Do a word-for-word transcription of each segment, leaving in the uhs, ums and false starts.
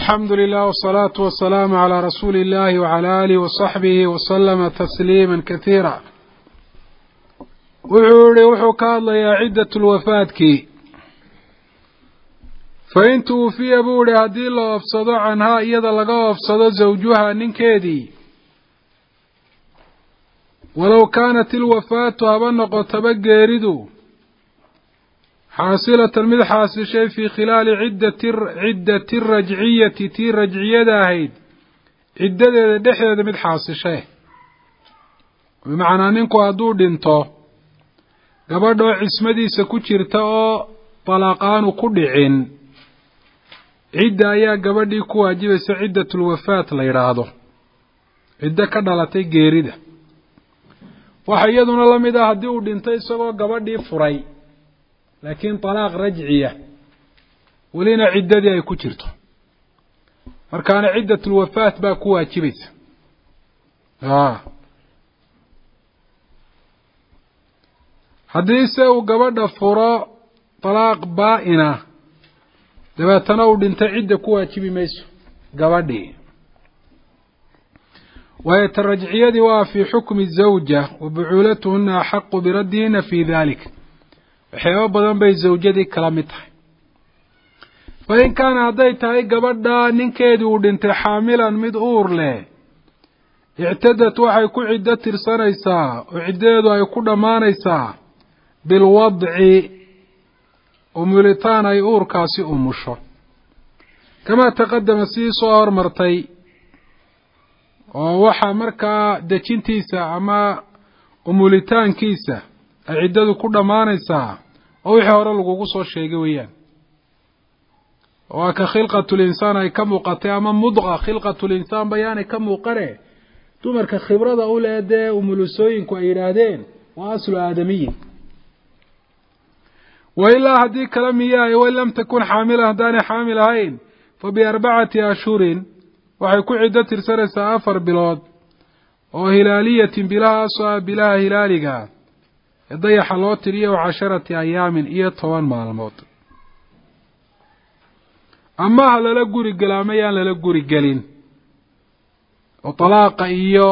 الحمد لله والصلاة والسلام على رسول الله وعلى آله وصحبه وسلم تسليما كثيرا. وحوري وحوك الله يا عدة الوفاتك فإن توفي بوري هدي الله أفسد عنها إذا لقى أفسد زوجها ننكيدي ولو كانت الوفاة هبنق تبقى حاصلة المد حاصل شيء في خلال عدة عدة الرجعية تي رجعية داهيد عدة دحية مد حاصل شيء بمعنى ننكو هدو دينتو قبضو عسمدي سكوشيرتو طلاقان كدعين عدة ايا قبضي كواجب عدة الوفاة ليرادو عدة كدالتي قيريدة وحيدنا لمدها هدو دينتو سبو قبضي فري لكن طلاق رجعية ولينا عدة دي كتيرته مركان عدة الوفاة باكوها كبيت آه حديثة وقبض فراء طلاق بائنة لما تنود انت عدة كوها كبي ميسو قبضي ويترجعية دي في حكم الزوجة وبعولتهن أحق بردهن في ذلك waxyaabo badan bay zawjadii kala mid tahay fa in kaana hadday tahay gabadha ninkeedii uu dhintay xaamilan mid uur leh ictadad waxay ku ciddo tirsanaysaa oo ciddeedu ay ku dhammaanaysaa bilwadci umulitaan ay uurkaasi umusho kamaa taqadama sii soo hormartay oo waxaa markaa dejintiisa ama umulitaankiisa ay ciddadu ku dhammaanaysaa oo wixii hore lagugu soo sheegay weeyaan waa ka khilqatul insaan ay ka muuqatay ama mudqa khilqatul insaan bayaanay ka muuqane dumarka khibrada u leedee umulusooyinku ay yidhaahdeen waa aslu aadamiyin wa ilaa haddii kala miyaay wa lam takun xaamila haddaanay xaamil ahayn fa biarbacati ashhurin waxay ku ciddo tirsanaysaa afar bilood oo hilaaliyatin bilahaasoo ah bilaha hilaaliga dayaxa loo tiriyo casharati ayaamin iyo toban maalmood ama ha lala guri gala ama yaan lala guri gelin oo talaaqa iyo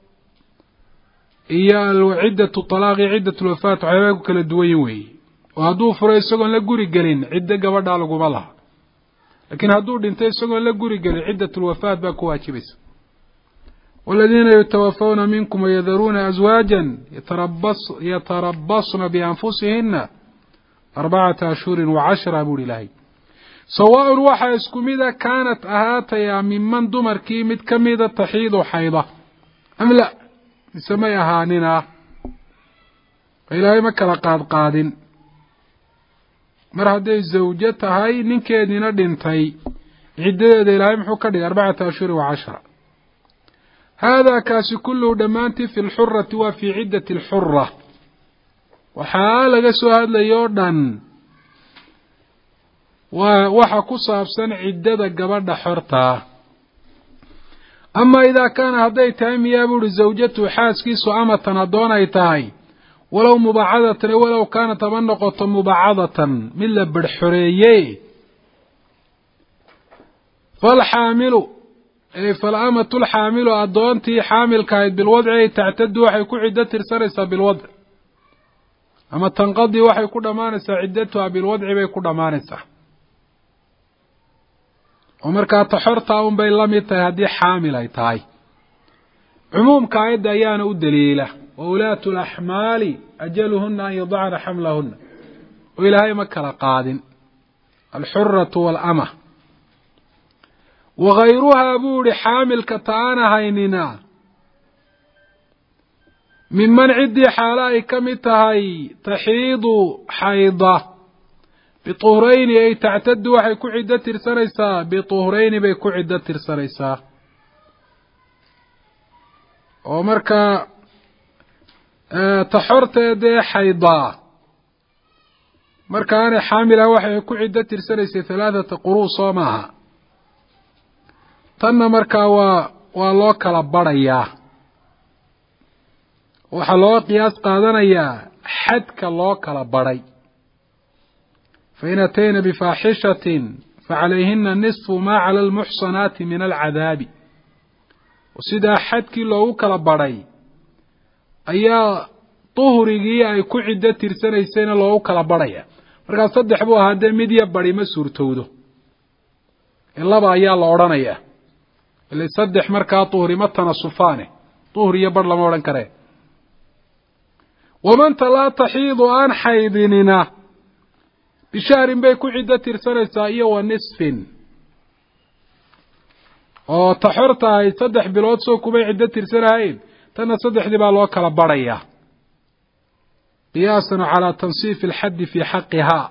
iyo ciddatu talaaqi ciddatu lwafaat waxyaabaa ku kala duwan weeye oo hadduu furo isagoon la guri gelin ciddo gabadhaa laguma laha laakiin hadduu dhintay isagoon la guri gelin ciddatu lwafaat baa ku waajibaysa والذين يتوفون منكم ويذرون أزواجا يتربص يتربصن بأنفسهن أربعة أشهر وعشرة أبو الله سواء وحا اسكميدا كانت أهاتيا ممن دمر كيمد كميدا تحيض حيضة أم لا نسمي أهاننا إلهي مكلا قاد قاد مرهدي زوجتها هاي ننكيدنا دنتي عدد إلهي محكد أربعة أشهر وعشرة هذا كاس كله دمانتي في الحرة وفي عدة الحرة وحال قسو هذا ليوردن وحكو صابسان عدة قبرد حرطة أما إذا كان هذي تايم يابور زوجته حاسكيسو أما تنضون ايتاي ولو مبعضة ولو كانت منقطة مبعضة من لبرحرية فالحامل فالأمة الحامل أدونتي حامل كايد بالوضع تعتد وحي كو عدة ترسرسة بالوضع أما تنقضي وحي كو دمانسة عدتها بالوضع بي كو دمانسة ومركا تحرطها أم بين لميتها هدي حامل ايتاي عموم كايد أيان الدليلة وولاة الأحمال أجلهن أن يضعن حملهن وإلهي مكة قادن الحرة والأمة وغيرها بوري حامل كتانا هيننا ممن عدي حالاي كمتهي تحيض حيضة بطهرين أي تعتد وحي كعدة ترسريسا بطهرين بي كعدة ترسريسا ومركا اه تحرت يدي حيضة مركا أنا حاملة وحي كعدة ترسريسا ثلاثة قروص ومعها tanna markaa waa waa loo kala barayaa waxa loo qiyaas qaadanayaa xadka loo kala baray fa in atayna bifaahishatin facalayhina nisfu maa cala almuxsanaati min alcadaabi oo sidaa xadkii loogu kala badhay ayaa duhrigii ay ku ciddo tirsanaysayna loogu kala badhaya markaa saddex buu ahaa dee mid iyo badi ma suurtowdo ee laba ayaa la odhanayaa ila saddex markaa duhri ma tanasufaane duhri iyo badh lama odhan karee wamanta laa taxiidu aan xaydinina bishahrin bay ku ciddo tirsanaysaa iyo wa nisfin oo ta xor tahay saddex bilood soo kumay ciddo tirsanahayn tanna saddexdii baa loo kala badhayaa qiyaasan calaa tansiifi alxaddi fii xaqihaa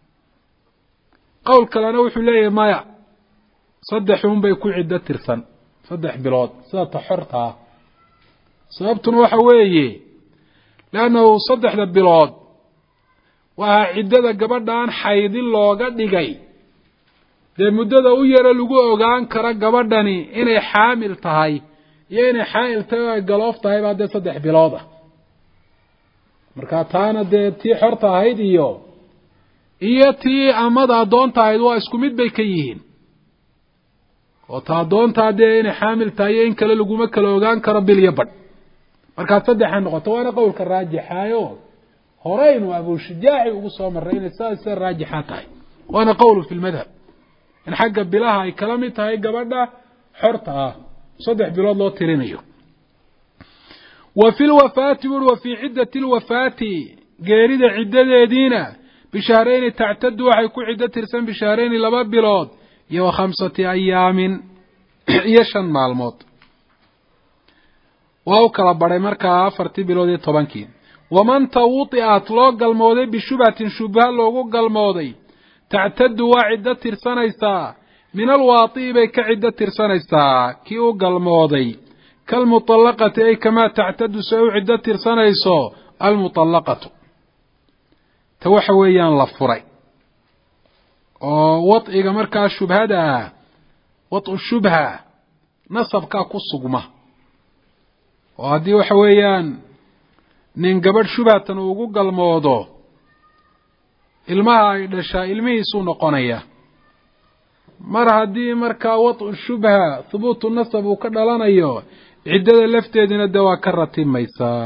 qowl kalena wuxuu leeyahay maya saddex unbay ku ciddo tirsan saddex bilood sida ta xortaa sababtuna waxa weeye leannahu saddexda bilood waa ciddada gabadhaan xaydin looga dhigay dee muddada u yaro lagu ogaan karo gabadhani inay xaamil tahay iyo inay xaa'il tahay oo ay galoof tahay baa dee saddex bilood ah markaa taana dee tii xorta ahayd iyo iyo tii amada addoonta ahayd waa isku mid bay ka yihiin oo ta addoontaa dee inay xaamil tahay iyo in kale laguma kala ogaan karo bil iyo badh markaa saddexa noqoto waana qowlka raajixaayo horeynu abushujaaci ugu soo marray inay saas sida raajixa tahay waana qowlu fi lmadhab in xagga bilaha ay kala mid tahay gabadha xorta ah saddex bilood loo tirinayo wa fi lwafaati buri wa fii ciddati lwafaati geerida ciddadeediina bishahrayni tactadu waxay ku ciddo tirsan bishahrayni laba bilood iyo wa khamsati ayaamin iyo shan maalmood waa u kala badhay markaa afartii bilood iyo tobankii waman tawudi'at loo galmooday bishubhatin shubha loogu galmooday tactadu waa ciddo tirsanaysaa min alwaati'i bay ka ciddo tirsanaysaa kii u galmooday kalmuطallaqati ay kamaa tactadu se u ciddo tirsanayso almuطallaqatu ta waxa weeyaan la furay oo wadciga markaa shubhada ah wadcu shubha nasabkaa ku sugma oo haddii waxa weeyaan nin gabadh shubhatan uu ugu galmoodo ilmaha ay dhashaa ilmihiisuu noqonaya mar haddii markaa wadcu shubha hubuutu nasab uu ka dhalanayo ciddada lafteedina dee waa ka ratimaysaa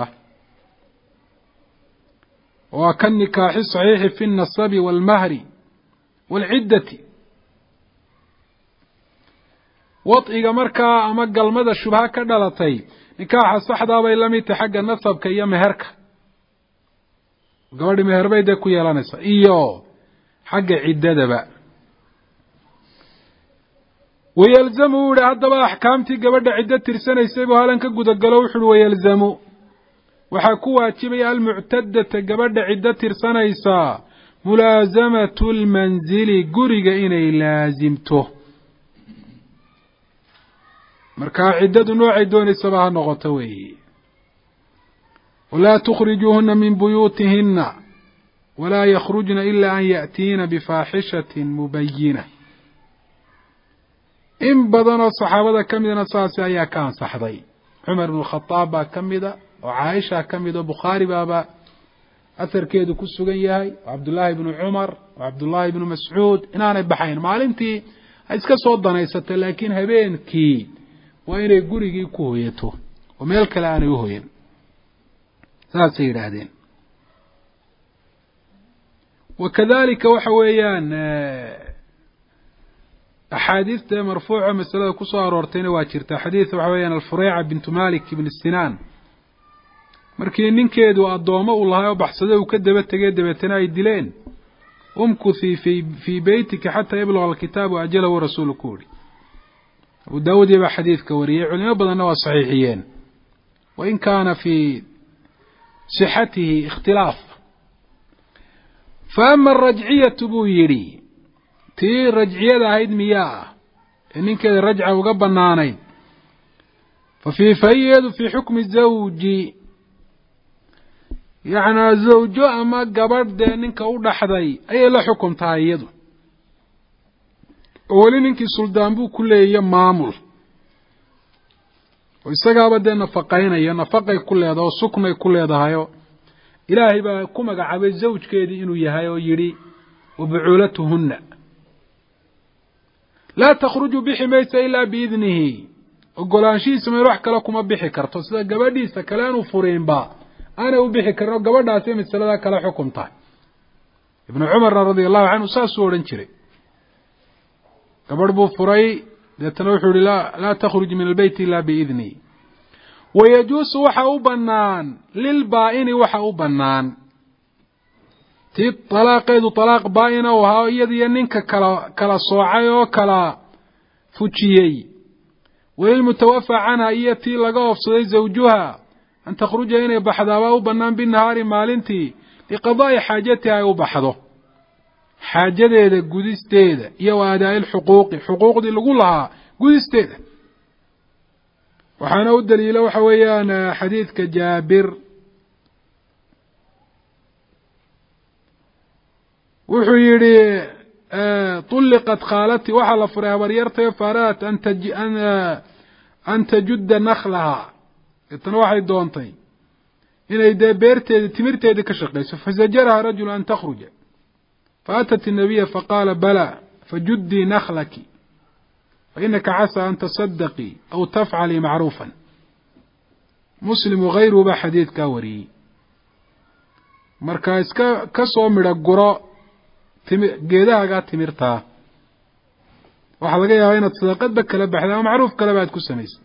waa ka nikaaxi saxiixi fi nasabi waalmahri waalciddati wadciga markaa ama galmada shubha ka dhalatay nikaaxa saxdaa bay la mid tahay xagga nasabka iyo meherka gabadhi meher bay dee ku yeelanaysaa iyo xagga ciddadaba wayalzamu u yihi haddaba axkaamtii gabadha ciddo tirsanaysay buu halan ka gudagalo wuxu uhi wayalzamu waxaa ku waajibaya almuctadata gabadha ciddo tirsanaysaa mulaasamatu lmanzili guriga inay laasimto markaa ciddadu noocay doonaysaba ha noqoto weeye walaa tukhrijuuhuna min buyuutihina walaa yakhrujna ila an ya'tiina bifaaxishatin mubayina in badanoo saxaabada ka midana saasi ayaa ka ansaxday cumar ibnu khadaab baa ka mida oo caaisha ka mid oo bukhaari baaba aharkeedu ku sugan yahay oo cabdullaahi ibnu cumar oo cabdullaahi ibnu mascuud inaanay baxayn maalintii ha iska soo danaysata laakiin habeenkii waa inay gurigii ku hoyato oo meel kale aanay u hoyan saasay yidhaahdeen wakadalika waxa weeyaan axaadiista marfuuca masalada kusoo aroortayna waa jirta xadiidka waxa weeyaan alfureyca bintu malik ibn sinaan markii ninkeedu addoomo uu lahay oo baxsada uu ka daba tegay dabeetana ay dileen umkuthii fi fii beytika xataa yabluga alkitaabu ajalahu rasuulu ku yihi abu daawuud baa xadiidka wariyey culimo badanna waa saxiixiyeen wain kaana fii sixatihi ikhtilaaf fa ama arajciyatu buu yidhi tii rajciyada ahayd miyaa ah ee ninkeeda rajca uga banaanayd fa fii fahiyeedu fii xukmi zawji yacnaa zawjo ama gabadh dee ninka u dhaxday ayay la xukum tahay iyadu oo weli ninkii suldaan buu ku leeyayo maamul oo isagaaba dee nafaqaynayo nafaqay ku leedahay oo suknay ku leedahayo ilaahay baa ku magacaabay zawjkeedii inuu yahay oo yidhi wabucuulatuhunna laa takhruju bixi maysa ilaa biidnihi ogolaanshihiisa meel wax kale kuma bixi karto sida gabadhiisa kale aanu furiinba aanay u bixi karin oo gabadhaasi masalada kale xukum tahay ibnu cumarna radia allahu canhu saasuu odhan jiray gabadh buu furay deetana wuxuu yihi laa takhruj min albeyti ila biidnihi wayajuusu waxa u banaan lilbaa-ini waxa u banaan tii talaaqeedu talaaq baa-ina u ahaa iyadiyo ninka kala kala soocay oo kala fujiyey walilmutawafa canha iyo tii laga oofsaday zawjuha an takhruja inay baxdaabaa u banaan binahaari maalintii liqadaa'i xaajatiha ay u baxdo xaajadeeda gudisteeda iyo wa aadaa'i lxuquuqi xuquuqdii lagu lahaa gudisteeda waxaana u daliila waxa weeyaan xadiidka jaabir wuxuu yihi طuliqat khaalati waxaa la furay habaryartayo faaraat an tajudda naklaha itana waxay doontay inay dee beerteeda timirteeda ka shaqayso fazajaraha rajulu an takhruja faatat الnabiya faqaala bala fajuddii naklaki fainaka casaa an tasadaqii aw tafcalii macruufa muslim wagayruhu baa xadiidkaa wariyey marka iska ka soo midho guro timi geedahaagaa timirtaa waxaa laga yaabaa inaad sadaqadba kala baxda ama macruuf kaleba aad ku samaysay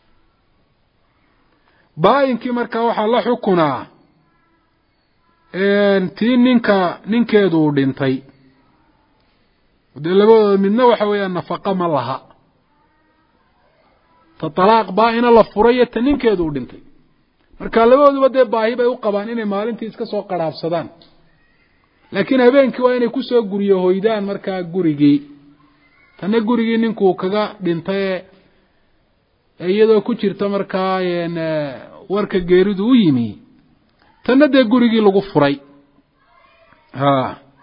baa-inkii markaa waxaa la xukunaa tii ninka ninkeedu uu dhintay dee labadooda midna waxa weeyaan nafaqa ma laha ta talaaq baa-ina la furayo ta ninkeedu uu dhintay marka labadooduba dee baahi bay u qabaan inay maalintii iska soo qaraabsadaan laakiin habeenkii waa inay kusoo guriyo hoydaan markaa gurigii tanna gurigii ninkuu kaga dhintay ee iyadoo ku jirta markaa warka geeridu u yimi tanna dee gurigii lagu furay ha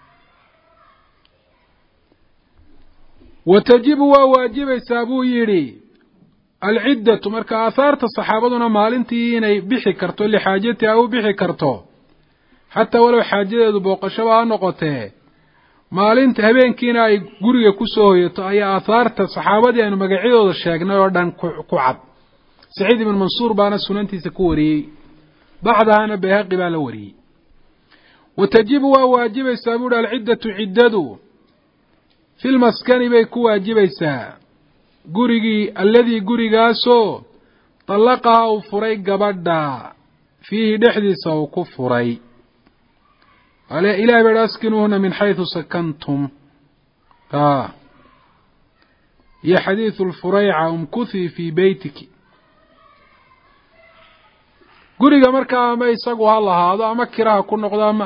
wa tajibu waa waajibaysaa buu yidhi alciddatu marka aahaarta saxaabaduna maalintii inay bixi karto lixaajatiha u bixi karto xataa walow xaajadeedu booqashaba ha noqotee maalinta habeenkiina ay guriga kusoo hoyato ayaa aahaarta saxaabadii aynu magacyadooda sheegnay oo dhan ku cad saciid ibn mansuur baana sunantiisa ku wariyey bacdahana bayhaqi baa la wariyey wa tajibu waa waajibaysaa buuhi alciddatu ciddadu fi lmaskani bay ku waajibaysaa gurigii alladii gurigaasoo dallaqaha uu furay gabadha fiihi dhexdiisa uu ku furay ilahay ba askinuuhuna min xayثu sakantum iyo xadiiثu lfurayca umkuthii fii beytiki guriga markaa ama isagu ha lahaado ama kiraha ku noqdo ama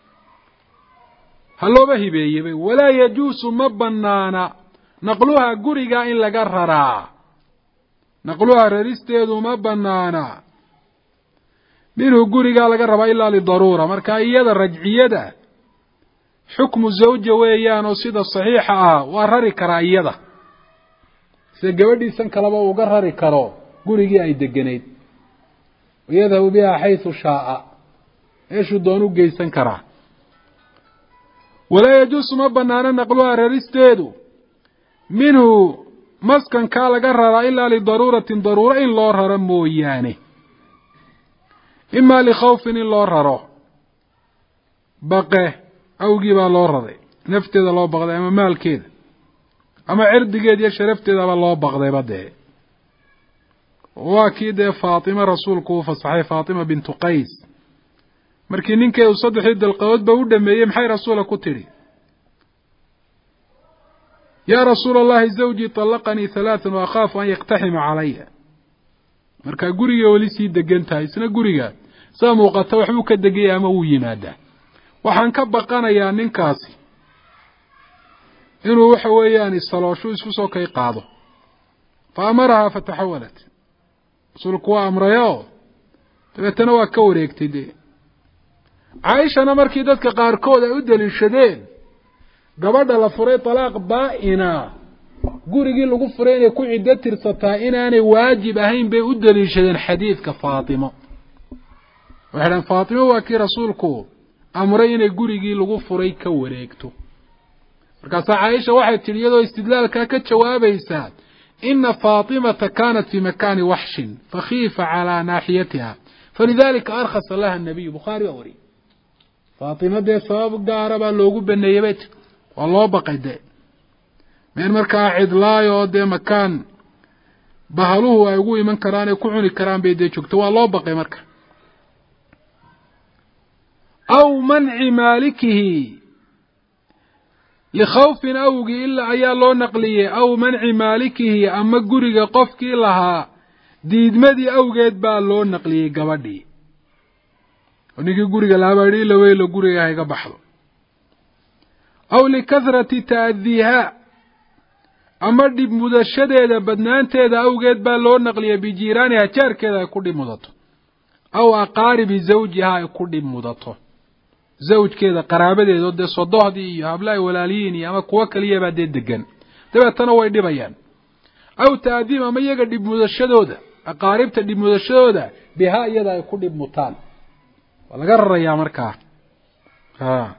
ha looba hibeeyebay walaa yajuusu ma banaana naqluhaa guriga in laga raraa naqluhaa raristeedu ma banaana minhu gurigaa laga rabaa ilaa lidaruura marka iyada rajciyada xukmu zawja weeyaan oo sida saxiixa ah waa rari karaa iyada sida gabadhiisan kaleba uga rari karo gurigii ay deganayd yadhabu biha xayثu shaaa meeshuu doon u geysan karaa walaa yajuusu ma banaano naqluhaa raristeedu minhu maskankaa laga raraa ilaa lidaruuratin daruuro in loo raro mooyaane imaa likhawfin in loo raro baqe awgii baa loo raray nafteeda loo baqday ama maalkeeda ama cirdigeed iyo sharafteedaba loo baqdayba dee waa kii dee faatima rasuulku uu fasaxay faatima bintu qays markii ninkeedu saddexdii dalqadoodba u dhameeyey maxay rasuula ku tidhi yaa rasuula allahi zawjii طallaqanii halaathan wa akhaafu an yaktaxima calaya markaa guriga weli sii degan tahay isna guriga saa muuqata waxbuu ka degaya ama wuu yimaadaa waxaan ka baqanayaa ninkaasi inuu waxa weeyaan isalooshu isku soo kay qaado fa amarahaa fataxawalat rasuulku waa amrayo dabeetana waa ka wareegtay dee caaishana markii dadka qaarkood ay u daliishadeen gabadha la furay talaaq baa-ina gurigii lagu furay inay ku ciddo tirsataa inaanay waajib ahayn bay u daliishadeen xadiidka faatimo waxay dhahan faatimo waa kii rasuulku amray inay gurigii lagu furay ka wareegto markaas Aisha waxay tiriyado istidlaalka ka jawaabaysaa إن فاطمة كانت في مكان وحش فخيف على ناحيتها فلذلك أرخص لها النبي بخاري ووري فاطمة دي سبب قاربا لوغو بنيبت والله بقي دي من مركا عدلايو دي مكان بهلوه يقول من كران يكوني كران بيدي شكت والله بقي مركا أو منع مالكه لخوف أوجي إلا أيا لو نقلية أو منع مالكه أما قرق قفك لها ديد مدي أوجد با لو نقلية قبدي ونجي قرق العبادي لو يلو قرق هيك بحض أو لكثرة تأذيها أما دي مدشدة إذا بدنان تيدا أوجد با لو نقلية بجيرانها تار كذا يكون مضطه أو أقارب زوجها يكون مضطه زوج كذا قرابته ضد صداهدي iyo hablaay walaaliin iyo ama kuwa kaliya baa deegan dabeetana way dhibayaan aw taadiim ama iyaga dib mudashadooda aqaaribta dib mudashadooda biha iyada ay ku dib mutaan walaga rarayaa markaa ha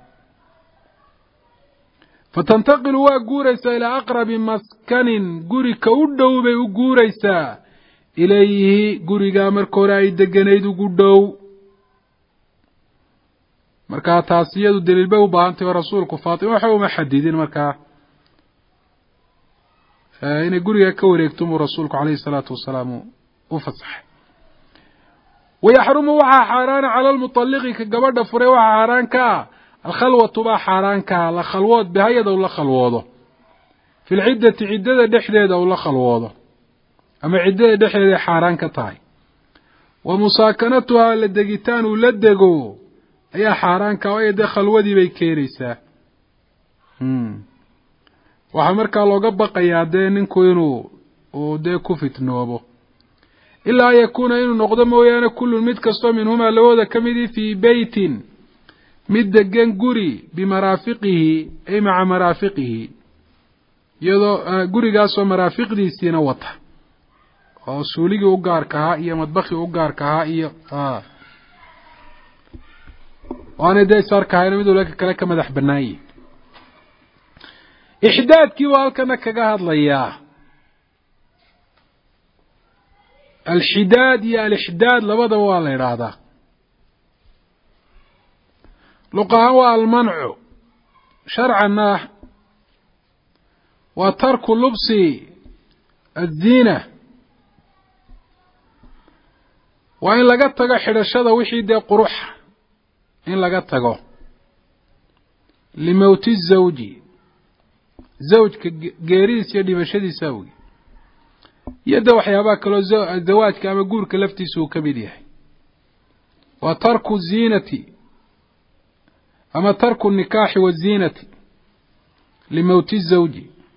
fatantaqilu wa guuraysa ila aqrab maskanin guri ka u dhow bay u guuraysaa ilayhi guriga markore ay deganeed ugu dhow marka taasiyadu daliil bay u baahantay rasuulku Faatima waxa uu maxadidin marka in guriga ka wareegto rasuulku kaleey salaatu wasalaam u fasax ويحرم وحا حران على المطلق كغبد فري وحا حران كا الخلوه با حران كا لا خلوود بهيد ولا خلووده في العده عده دخديده ولا خلووده اما عده دخديده حران كتاي ومساكنتها لدغيتان ولدغو ayaa xaaraanka oo ay khalwadii bay keenaysaa hmm waxa marka looga baqayaa de ninku inuu oo de ku fitnoobo ilaa yakuna inuu noqdo mooyaane kullu mid kasto minhuma lawada kamidi fi baytin mid degan guri bimarafiqihi ay ma'a marafiqihi yado gurigaas oo marafiqdiisina wata oo suuliga u gaarka ah iyo madbaxi u gaarka ah iyo ah وانا داي صار كاين ميدو لك كلا كمدح بناي احداد كي والكنا كغا هدليا الحداد يا الحداد لبدا waa la yiraahdaa لقاء والمنع شرعا وترك لبس الزينة وإن لقد تغا حدشدا وحي دي قروح إن لقد تغو لموت الزوج زوج كغيريس يدي بشدي ساوي يدا وحيابا كلو الزواج كما غور كلفتي سو كبيدي وترك الزينة أما ترك النكاح والزينة لموت الزوج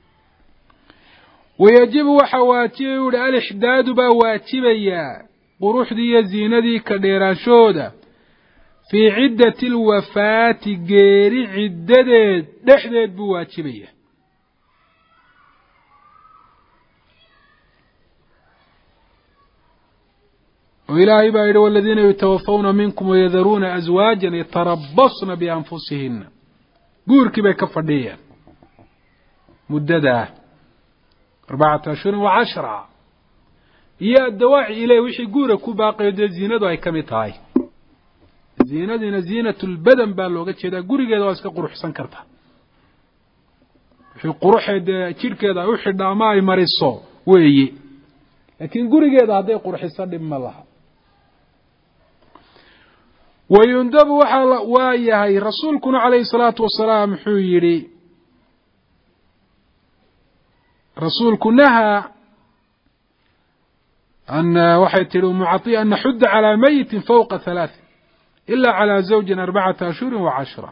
ويجب وحواتيه الإحداد بواتبيا قروح دي الزينة دي كديراشودة في عدة الوفاة غير عدة دحدد بواتبيا وإلهي بأيضا والذين يتوفون منكم ويذرون أزواجا يتربصن بأنفسهن قورك بكفردية مددة أربعة أشهر وعشرة يا الدواعي إليه وحي قورك باقي يدى الزينة دو أي كميتاي الزينة دينا زينة البدن بالوغة شدا قورك يدى واسك قروح سنكرتها في قروح يدى تلك يدى وحي داماي مريصو ويي لكن قورك يدى هذا قروح سنب مالها ويندب وحال وايهي رسولكم عليه الصلاة والسلام حيري رسولكم نهى أن وحيت له معطي أن نحد على ميت فوق ثلاث إلا على زوج أربعة أشهر وعشرة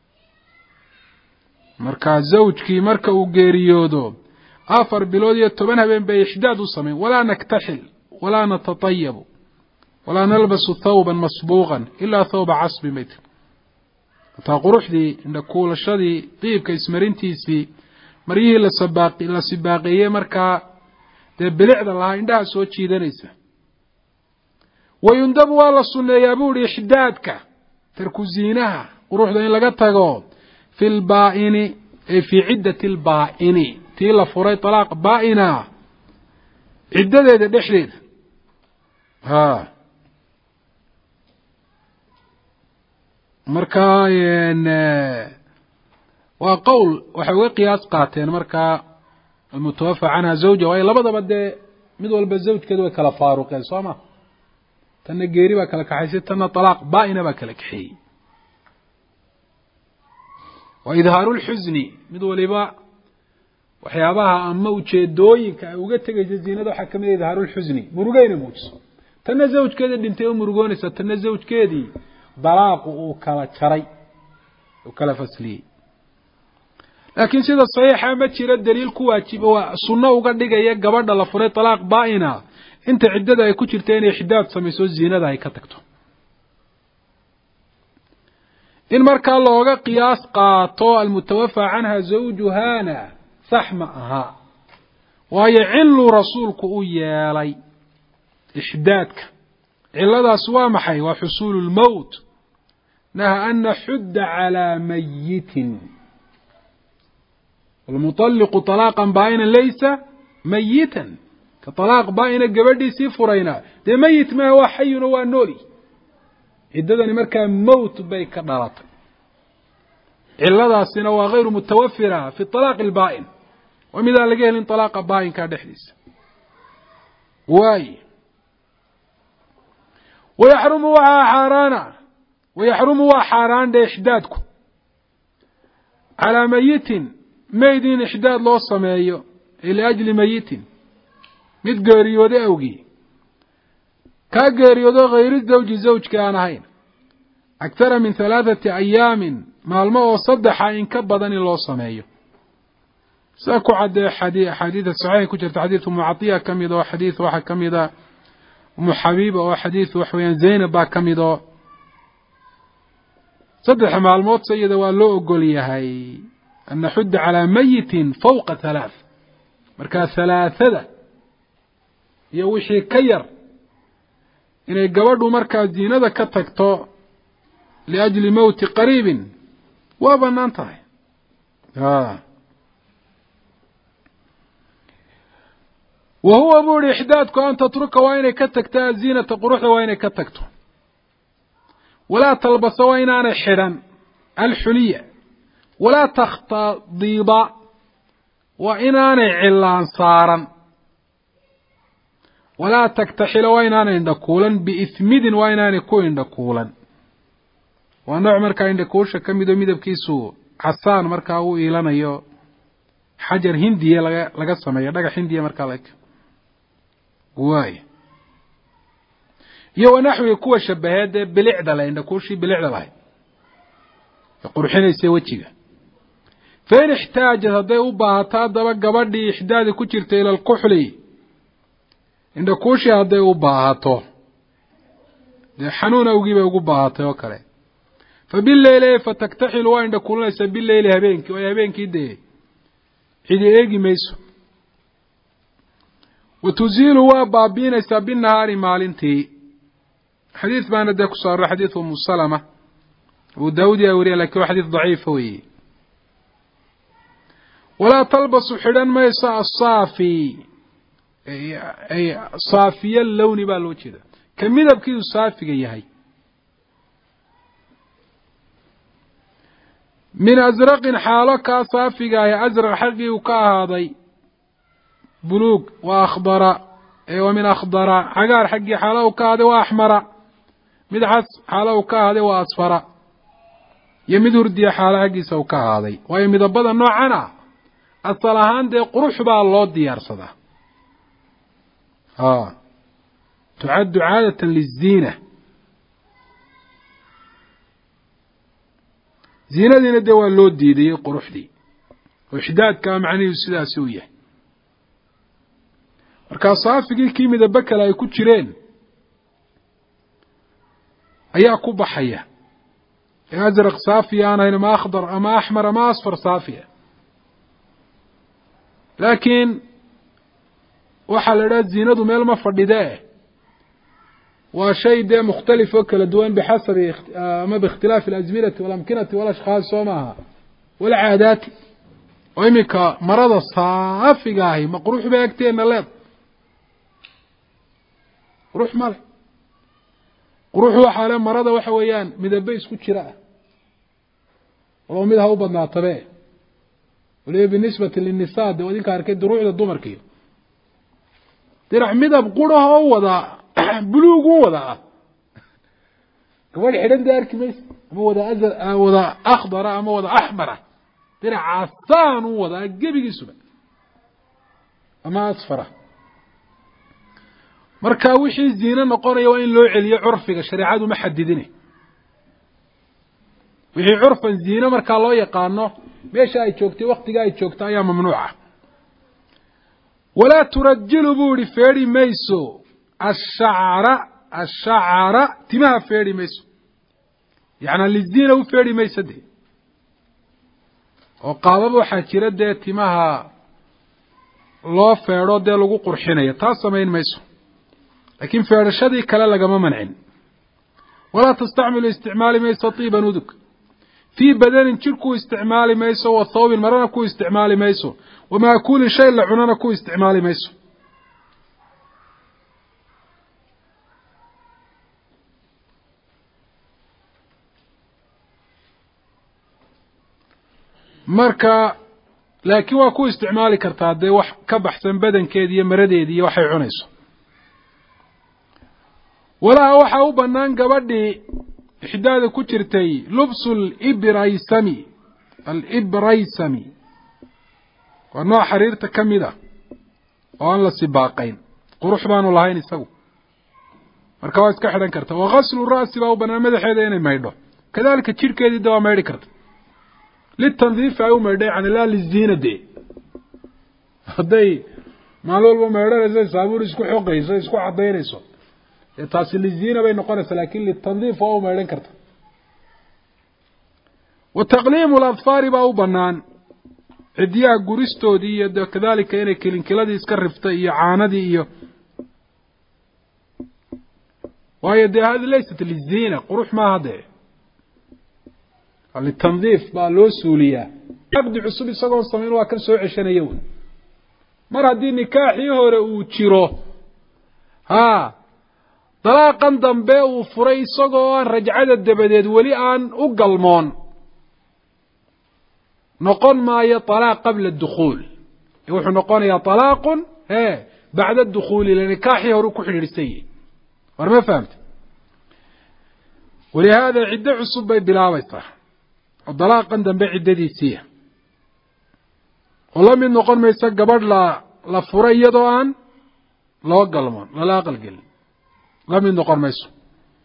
مركا زوج كي مركا وغيريودو آفر بلودية تبنها بين بيحداد الصمين ولا نكتحل ولا نتطيب ولا نلبس ثوبا مصبوغا إلا ثوب عصب ميت تقروح دي إن كل الشدي طيب كيسمرينتي سي مريه لسباقي لسباقية مركا تبلعد الله عندها سوتشي دنيسة ويندب والله السنة يابوري إحدادك تركو زينها قروح دين لقد تقول في البائن أي في عدة البائن تيلا فري طلاق بائنة عدة ذا دحريد ها مركا وقول وحوي قياس قاتين مركا المتوفى عنها زوجة وهي لبضة بدأ مدول بالزوج كذا كلا فاروق صوما تنا جيري بكلا كحيسيت تنا طلاق بائنة بكلا كحي وإظهار الحزن مدول يبا وحيابها أما وجدوين كوجدت جزينة ده حكم إظهار الحزن مرجين موجس تنا زوج كذا دنتي مرجون ست تنا زوج كذي طلاق وكلا شري وكلا فصلي لكن سيدا الصحيحة ما تشير الدليل كواجب وسنة وقد جاية قبل الله فري طلاق بائنة انت عدة يكون تاني إحداث سميسو الزينة ده يكتكتو إن مركا الله قياس قاطو المتوفى عنها زوجهانا صحمها ويعل رسولك ويالي إحداثك إلا سوا محي وحصول الموت نهى أن نحد على ميت المطلق طلاقا باينا ليس ميتا كطلاق باينا قبل سيفرينا ده ميت ما هو حي هو نولي عددني مركا موت بيك دارت إلا سنة غير متوفرة في الطلاق البائن ومذا لقيه الانطلاق باين كادحديث واي ويحرم وحارانا ويحرم وحاران ده إحدادكم على ميت ميدين إحداد لو سمايو إلى أجل ميت مد قريود أوجي كقريود غير الزوج زوج كان هين أكثر من ثلاثة أيام مع الماء صدح إن كبضني لو سمايو ساكو عد حديث حديث الصحيح كتر حديث معطية كم يدا وحديث واحد كم يدا أم حبيبة وحديث وحويان زينب با كم يدا صدح مع الموت سيدة ولو أقول يهي أن نحد على ميت فوق ثلاث مركز ثلاثة يوشي كير إن يقبضوا مركز زينة كتكتو لأجل موت قريب وابن انتهي آه. وهو بوري إحدادك أن تترك وين كتكتا زينة قروح وين كتكتو ولا تلبس وين أنا حرا الحلية ولا تختضيض وإن أنا علان صارا ولا تكتحل وإن أنا اندكولا بإثمد وإن أنا كو اندكولا ونوع مركا اندكوشا كميدو ميدو بكيسو حسان مركا هو إيلانا يو حجر هندية لغا سمايا لغا هندية مركا لك واي يو نحو يكوى شبهات بلعدة لاندكوشي بلعدة لاي يقول حين يسيوتشيغا فإن احتاجت هذي أباهتا دبا قبردي إحداد كتيرت إلى الكحلي عند كوشي هذي أباهتو دي حنون أوجيب أباهتو وكره فبالليل فتكتحل وعند كلنا بالليل هبينك ويهبينك دي عدي إيجي ميسو وتزيل هو بابين سابين نهار مالنتي حديث ما ندك صار حديث أم سلمة وداود يوري لك حديث ضعيف هوي ولا تلبس حدا ميسا الصافي أي, أي صافي اللون بالوجه كمية بكيو صافي يهي من أزرق حالك صافي يهي أزرق حقي وكاهضي بلوغ وأخضر ومن أخضر عقار حقي حاله وكاهضي وأحمر مدحس حاله وكاهضي وأصفر يمد هردي حاله حقي سوكاهضي ويمد بدا النوعنا الصلاحان دي قروح با الله ديار صدا آه. تعد عادة للزينة زينة دي ندوى اللود دي دي قروح دي وإحداد كان معني السلاة سوية marka saafigii kiimida bakala ay ku jireen ayaa ku baxaya azraq saafiyaana ina ma akhdar ama ahmar ama asfar saafiya laakiin waxa la dhaad ziinadu meel ma fadhidee waa shay de mukhtalif oo kala duwan bixasab ama biikhtilaaf al-azminati wal amkinati wal ashkhas soomaha wal aadaat وإمك مرض صافي قاهي مقروح بأكتين الليض روح ماله قروح وحالا مرض وحويان مدبي اسكو شراء والله مدها وبدنا طبيعي وليه بالنسبة للنساء دي وديك هاركي دروع الضمر كيو ترح مدها بقولها وضع بلوغ وضع كمان حدان دارك ميس أما وضع أزر وضع أخضر أما وضع أحمر ترح عصان وضع جيبي جسوبة أما أصفره marka wixii ziina noqonaya waa in loo celiyo curfiga shariicadu ma xadidine wixii curfan ziina marka loo yaqaano meesha ay joogtay waqtiga ay joogtay ayaa mamnuuca wala turajjilu buri feeri mayso ash-sha'ra ash-sha'ra timaha feeri mayso yaani liziina u feeri mayso de oo qaabab waxa jira de timaha loo feero de lagu qurxinayo taas sameyn mayso لكن في الرشاد كلا لقما منع ولا تستعمل استعمال ميسو طيبا ندك في بدن تشركو استعمال ميسو والثوب المرانة كو استعمال ميسو وما كل شيء لعنانا كو استعمال ميسو مركا لكن وكو استعمال كرتاد دي وح كبحسن بدن كيدي مردي دي وحي عنيسو ولا waxa u banaan gabadhii ixdaada ku jirtay lubsul ibraysami al ibraysami waa nooc xariirta kamida oo aan la sibaaqayn qurux baanu lahayn isagu marka waa iska xidhan karta waa ghaslu raasi baa u banaan madaxeeda inay maydho kadalika jirkeedii dawaa maydhi karta litanziif ay u maydhay aan la lizinade haday maalwalba maydhanaysa saabuur isku xoqayso isku cadeynayso taasi liziina bay noqonaysaa laakiin litanziif waa u maydhan karta وتقليم الأظفار باو بنان عديا غوريستو دي كذلك إنه كلينكلادي اسكرفتا إيا عاندي إيا وهي دي هذه ليست للزينة قروح ما هذا للتنظيف بالو سوليا عقد عصب يسقون صمين واكل سوء عشان يوم مرة دي نكاحي هورا وشيرو ها طلاقا دنبه وفري سقون رجعت الدبديد ولي آن وقلمون نقول ما هي طلاق قبل الدخول يوحو نقول يا طلاق ها بعد الدخول لنكاحي هورا كحل رسي ورما فهمت ولهذا عدة عصب بلاويته الطلاق دنبه عدة دي سيه والله من نقول ما يساق قبل لا لا فري يدوان لا قلمون لا لا قلقل لا من نقول ما يسو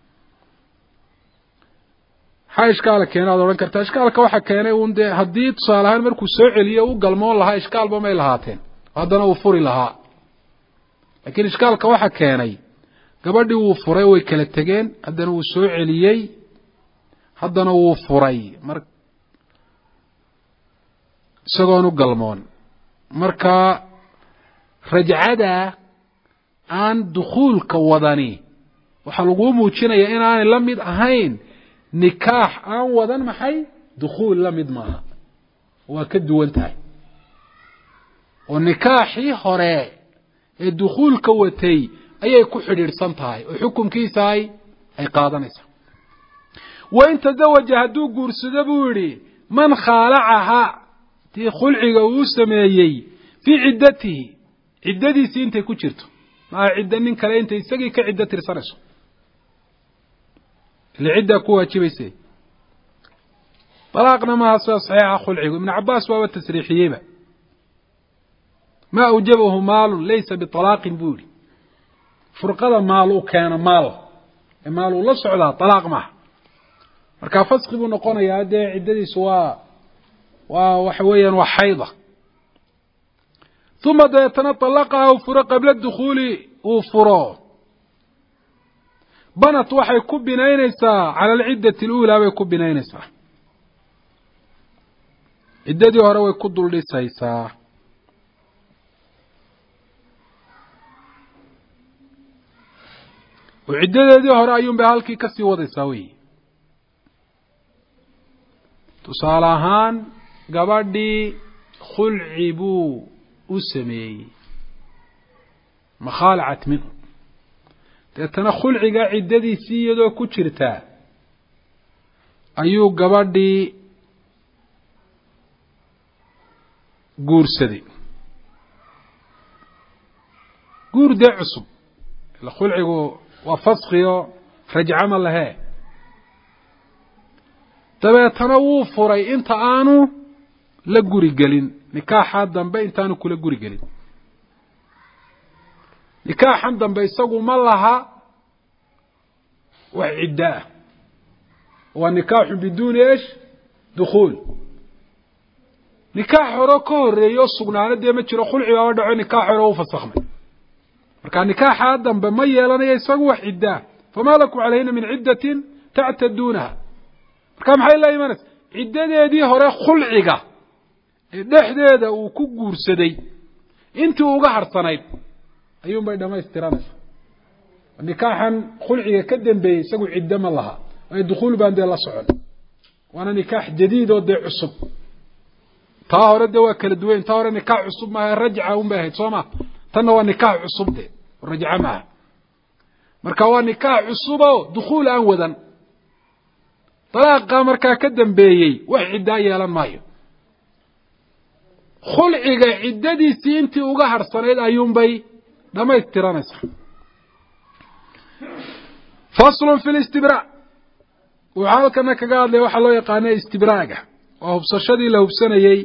هاي إشكالك هنا دوران كرتا إشكالك واحد كينا وندي هدي تصالحان مركو سوعلية وقلمون لها إشكال بما يلهاتين هذا وفوري لها لكن إشكالك واحد كينا قبل دي وفوري ويكالتاقين هذا وسوعلية هذا وفوري مرك سقونو قلمون مركا رجعدا عن دخول كوضاني وحلقوه موجينيا إن آن لمد أهين نكاح آن وضان محي دخول لمد معها وكدو انتهي والنكاحي هراء الدخول كوتي أي كحر إرسانتهاي وحكم كيساي أي قادنيسا وإن تزوج هدو قرس دبوري من خالعها تي خلعي وسميي في عدته عدتي سينتي كجرتو ما عدة من كلا انت يسقي كعدة رسالة العدة كوها تشبيسي طلاقنا ما صحيحة خلعي ومن عباس وهو التسريحية ما أوجبه مال ليس بطلاق بوري فرقة ماله كان مال ماله لا سعلا طلاق معه مركا فسخ بنقونا يا دي عدتي سواء وحويا وحيضة ثم ديتنا طلقها وفرا قبل الدخول وفرا بنت وحي كبنينيسا على العدة الأولى ويكبنينيسا عدة هورا ويكدر لسيسا وعدة دي هورا أيوم بهالكي كسي وضي سوي تصالحان قبردي khulci buu u sameeyey makhaalacat minhu deetana khulciga ciddadiisii iyadoo ku jirtaa ayuu gabadhii guursaday guur dee cusub ila khulcigu waa faskiyo rajca ma lahee dabeetana wuu furay inta aanu la guri gelin nikaaxa dambe intaanu kula guri gelin nikaaxan dambe isagu ma laha wax cidda ah waa nikaaxu biduuni esh dukhuul nikaax hore ka horeeyo sugnaana dee ma jiro khulci baaba dhaco nikaax hore u fasakhmay marka nikaaxa dambe ma yeelanayo isagu wax ciddaa famaa lakum calayhina min ciddatin tactaduunaha marka maxay la imanaysa ciddadeedii hore khulciga ee dhexdeeda uu ku guursaday intii uga harsanayd ayuun bay dhamaystiranaysa nikaaxan khulciga ka dambeeyey isagu ciddo ma laha waayo dukhuul baan dee la socon waana nikaax jadiid oo dee cusub taa hore dee waa kala duwan taa hore nikaax cusub maaha rajca un bay ahayd soo ma tanna waa nikaax cusub de rajca maaha marka waa nikaax cusub oo dukhuul aan wadan dalaaqa markaa ka dambeeyey wax ciddaa yeelan maayo khulciga ciddadiisii intii uga harsanayd ayuunbay dhamaystiranaysaa faslun fi listibraa wuxuu halkana kaga hadlaya waxaa loo yaqaana istibraaga waa hubsashadii la hubsanayey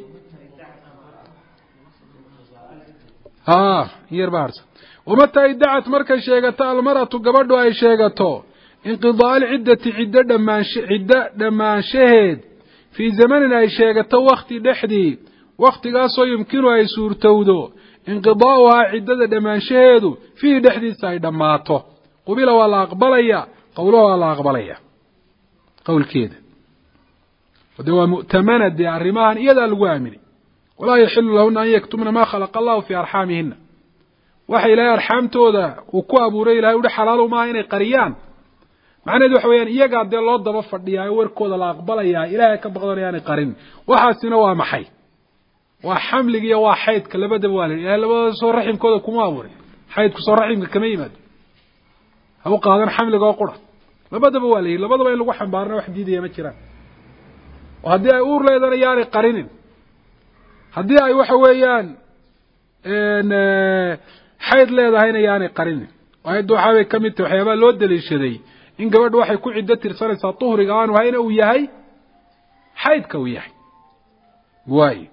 a yar baa harsan wamataa idacat markay sheegato almaratu gabadhu ay sheegato inqidaa alciddati ciddo dhamaanshe ciddo dhammaanshaheed fii zamanin ay sheegato wakti dhexdii waktigaasoo yumkinu ay suurtowdo inqidaa'uhaa ciddada dhammaanshaheedu fiihi dhexdiisa ay dhammaato qubila waa la aqbalaya qowlaha waa la aqbalaya qowlkeeda de waa mu'tamana dee arrimahan iyadaa lagu aaminay walaa yaxilu lahuna an yaktumna maa khalaqa allahu fii arxaamihina waxa ilaahay arxaamtooda uu ku abuuray ilahay uhi xalaalo maaha inay qariyaan macnaheedu waxa weyaan iyagaa dee loo daba fadhiyaa oo warkooda la aqbalayaa ilaahay ka baqdanaya aanay qarin waxaasina waa maxay waa xamliga iyo waa xaydka labadaba waa la ilahay labada soo raximkooda kuma abuuray xaydku soo raximka kama yimaado ha u qaadan xamliga oo qura labadaba waa la yidhi labadaba in lagu xambaarna wax diidaya ma jiraan oo haddii ay uur leedana yaanay qarinin haddii ay waxa weeyaan xayd leedahayna yaanay qarinin ayadda waxaa bay ka mid tahay waxyaabaa loo daliishaday in gabadhu waxay ku ciddo tirsanaysaa tuhriga aanu hayna uu yahay xaydka uu yahay waayo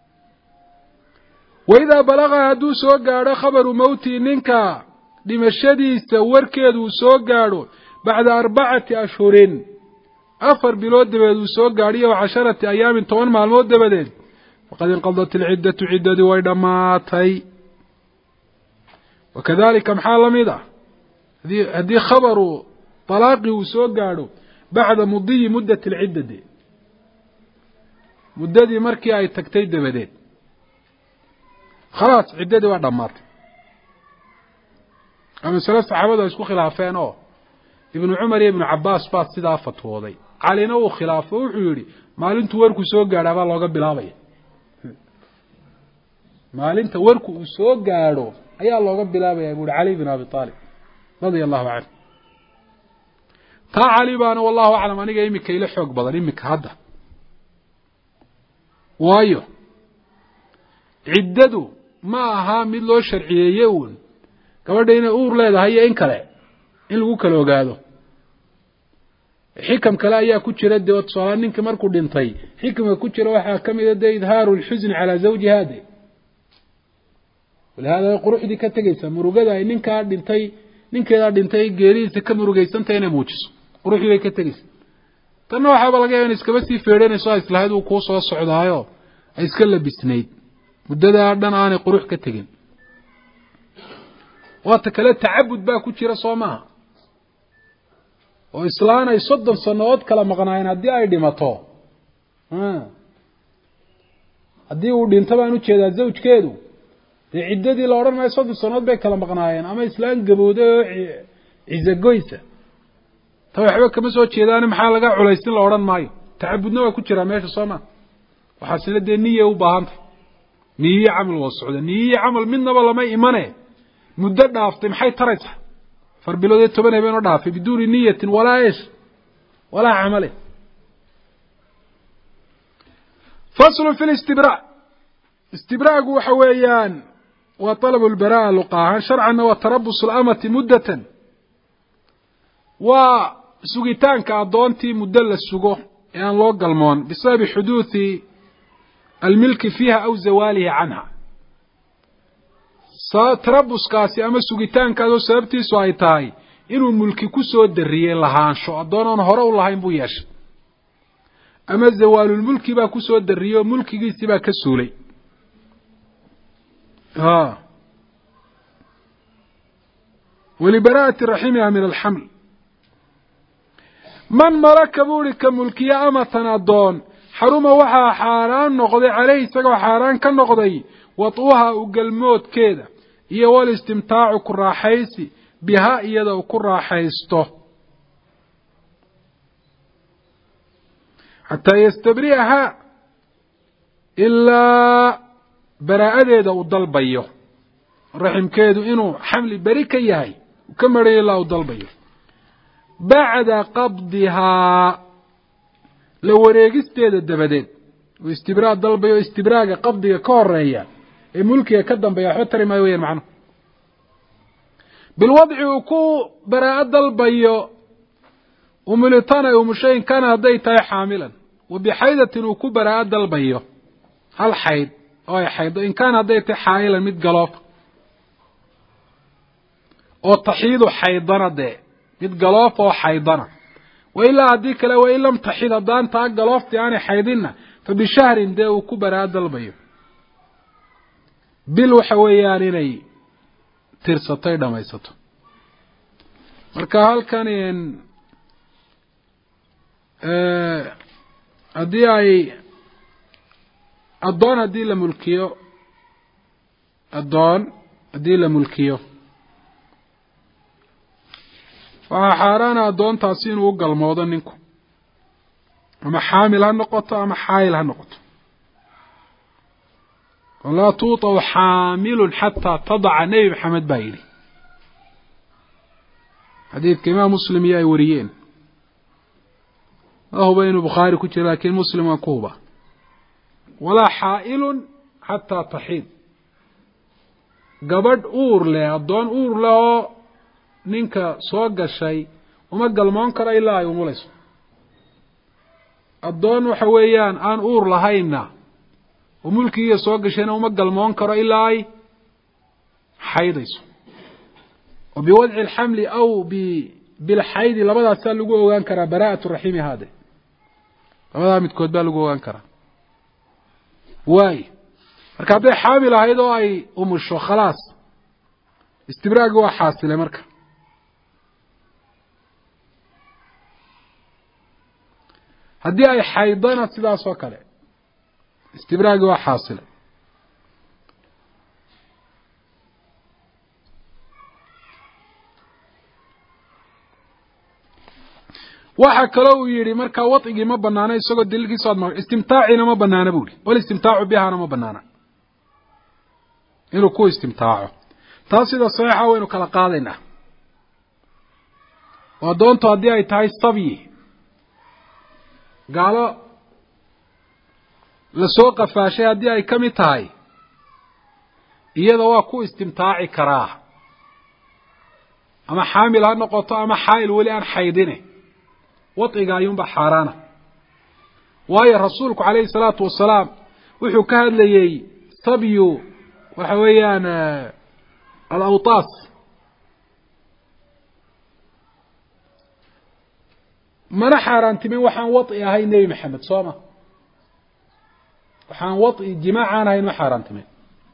waidaa balaqa hadduu soo gaadho khabaru mawti ninka dhimashadiisa warkeedu uu soo gaadho bacda arbacati ashhurin afar bilood dabadeed uu soo gaadhiyo wa casharati ayaamin toban maalmood dabadeed faqad inqadat ilciddatu ciddadii way dhammaatay wakadalika maxaa lamid ah hadii haddii khabaru talaaqi uu soo gaadho bacda mudiyi muddati alciddade muddadii markii ay tagtay dabadeed khalaas ciddadii waa dhammaatay waa masale saxaabadu ay isku khilaafeen oo ibnu cumar iyo ibnu cabbaas baa sidaa fatwooday calina uu khilaafo wuxuu yidhi maalintuu warku soo gaadhaa baa looga bilaabaya maalinta warku uu soo gaadho ayaa looga bilaabaya buu yihi cali bin abi aalib radia allahu canhu taa cali baana wallahu aclam aniga imika ila xoog badan imika hadda waayo ciddadu ma aha mid loo sharciyeeye uun gabadha inay uur leedahay iyo in kale in lagu kala ogaado xikam kale ayaa ku jira dee tusaale ninka markuu dhintay xikmka ku jira waxaa ka mid a dee idhaaru lxusni calaa zawjiha de walihaada quruxdii ka tegaysa murugada ay ninkaa dhintay ninkeedaa dhintay geeridiisa ka murugaysantay inay muujiso quruxdii bay ka tegaysa tanna waxaaba laga yaaba in iskaba sii feedhanayso a islahayd uu kuu soo socdaayo ay iska labisnayd muddadaa dhan aanay qurux ka tegin waata kale tacabud baa ku jira soo maaha oo islaan ay soddon sannadood kala maqnaayeen haddii ay dhimato haddii uu dhinto baan ujeedaa zawjkeedu dee ciddadii la odhan maayo soddon sannadood bay kala maqnaayeen ama islaan gabowday oo cizagoysa ta waxba kama soo jeedaani maxaa laga culaysin la odhan maayo tacabudna waa ku jiraa meesha soo maa waxaasina dee niya u baahantay niyo camal waa socda niyo camal midnaba lama imane muddo dhaaftay maxay taraysaa afar bilood iyo toban habeen oo dhaafay biduuni niyatin walaa ish walaa camale faslu fi listibraa istibraagu waxa weeyaan waa talabu lbaraa luqaahan sharcanna waa tarabus lamati muddatan waa sugitaanka addoontii muddo la sugo ee aan loo galmoon bisababi xuduuthi almilki fiiha aw zawaalihi canha tarabuskaasi ama sugitaankaasoo sababtiisu ay tahay inuu mulki ku soo dariyey lahaansho addoon aan hore u lahayn buu yeeshay ama zawaalulmulki baa ku soo dariyey oo mulkigiisii baa ka suulay walibaraa'ati raximiha min alxaml man malaka buu ihi ka mulkiye amatan addoon xaruma waxaa xaaraan noqday caleyh isagoo xaaraan ka noqday wad'uha u galmoodkeeda iyo walistimtaacu ku raaxaysi bihaa iyada u ku raaxaysto xataa yastabri'ahaa ilaa baraa'adeeda uu dalbayo raximkeedu inuu xamli beri ka yahay uu ka marhayo ilaa uu dalbayo bacda qabdihaa la wareegisteeda dabadeed uu istibraa dalbayo istibraaga qabdiga ka horeeya ee mulkiga ka dambeeya waxba tari maayo weyaan macnuhu bilwadci uu ku baraa'o dalbayo umulitana umushayn kana hadday tahay xaamilan wa bixaydatin uu ku baraa'o dalbayo hal xayd oo ay xaydo in kaana hadday tahay xaa'ilan mid galoof oo taxiidu xaydana dee mid galoof oo xaydana wa ilaa haddii kale wain lam taxid haddaan taa galooftii aanay xaydinna fa bishahrin dee uu ku baraa'o dalbayo bil waxa weeyaan inay tirsatay dhamaysato marka halkan haddii ay addoon haddii la mulkiyo addoon haddii la mulkiyo waxaa xaaraana addoontaasi inuu u galmoodo ninku ama xaamil ha noqoto ama xaayil ha noqoto walaa tuuطaw xaamilun xataa tadaca nebi maxamed baa yidhi xadiidka imaam muslim iyo ay wariyeen ma huba inuu bukhaari ku jiro laakiin muslim waan ku huba walaa xaa'ilun xataa taxiid gabadh uur leh addoon uur leh oo ninka soo gashay uma galmoon karo ilaa ay umulayso addoon waxa weeyaan aan uur lahaynna oo mulkigiiya soo gashayna uma galmoon karo ilaa ay xaydayso oo biwadci alxamli aw bilxaydi labadaasaa lagu ogaan karaa baraa'atu raximi haade labadaa midkood baa lagu ogaan karaa waay marka hadday xaamil ahayd oo ay umusho khalaas istibraagi waa xaasilay marka haddii ay xaydana sidaas oo kale istibraagi waa xaasilay waxa kaloo uu yidhi markaa wadcigii ma banaana isagoo daliilkiisa ad ma istimtaacina ma banaana bu ihi walistimtaacu bihaana ma banaana inuu ku istimtaaco taas sida saxiixa waynu kala qaadaynaa oo addoontu haddii ay tahay sabyi gaalo lasoo qafaashay haddii ay ka mid tahay iyada waa ku istimtaaci karaa ama xaamil ha noqoto ama xaa'il weli aan xaydine wadciga ayuunba xaaraana waayo rasuulku calayhi salaatu wasalaam wuxuu ka hadlayey sabyu waxa weeyaan alawtaas mana xaaraantimin waxaan wadci ahayn nebi maxamed soo ma waxaan wadci jimaacaan ahayn ma xaaraantimin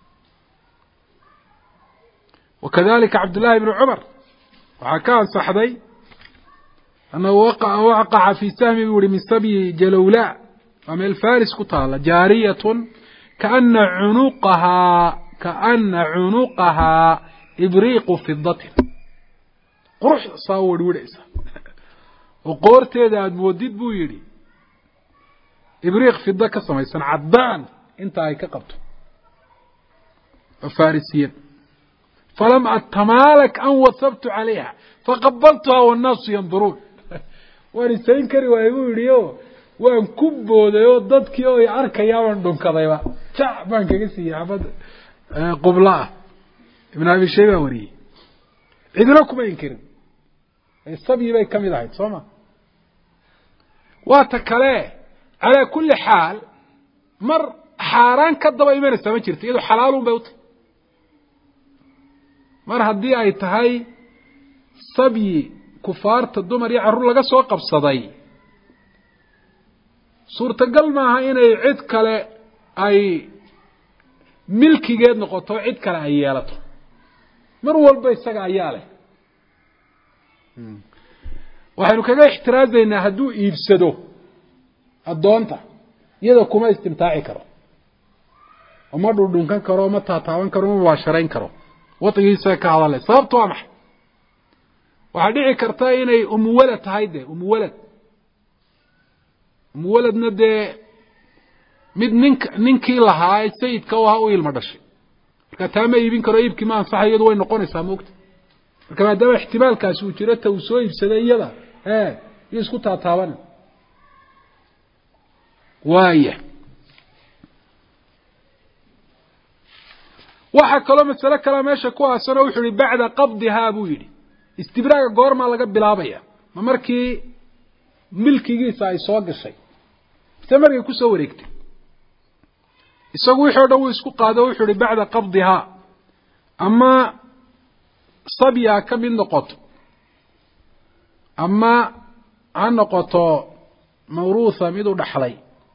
wakadalika cabdullaahi ibnu cumar waxaa ka ansaxday أنه وقع, وقع في سهم بوري من سبي جلولاء ومن الفارس كتالة جارية كأن عنقها كأن عنقها إبريق فضة قرح صاور ورئيسة وقورت هذا مودد بويري إبريق فضة كسما يسان عدان انت هاي كقبته فارسيا فلم أتمالك أن وثبت عليها فقبلتها والناس ينظرون ورسين كري ويقول يو وان كبو ديو ضدك يو يعرك ياوان دون كذا شعبان كيسي عبد قبلة ابن أبي شيبة وري إدراكم ينكر الصبي بي كم يضعي صوما واتكاليه على كل حال مر حاران كدبا إيمان استمجرت يدو حلال بيوت مر هدي أي تهي صبي كفار الدمر يعروا لغا سوى قبصدي صورة قل معها إنه عد كلا أي ملكي قيد نقطه عد كلا أيالته مر والبا يساق أياله waxaynu kaga ixtiraazaynaa hadduu iibsado addoonta iyadoo kuma istimtaaci karo uma dhundhunkan karo ma taataaban karo ma mubaasharayn karo wadigiisa ka hadalay sababtu waa maxay waxaa dhici karta inay umuwalad tahay dee umuwalad umuwaladna dee mid nink ninkii lahaa sayidka u ahaa u ilmo dhashay marka taa ma iibin karo iibkii ma ansaxay iyadu way noqonaysaa moogta marka maadaama ixtimaalkaasi uu jiro ta uu soo iibsaday iyada ee iyo isku taataaban waaya waxa kaloo mas'ala kale meesha ku aasano wuxuu yiri bacda qabdiha buu yiri istibraaga goorma laga bilaabaya ma markii milkigiisa ay soo gashay tamarkii ku soo wareegtay isagu wuxuu dhaw isku qaado wuxuu yiri bacda qabdiha ama صبيا كم النقط أما هالنقط موروثة مدو دحلي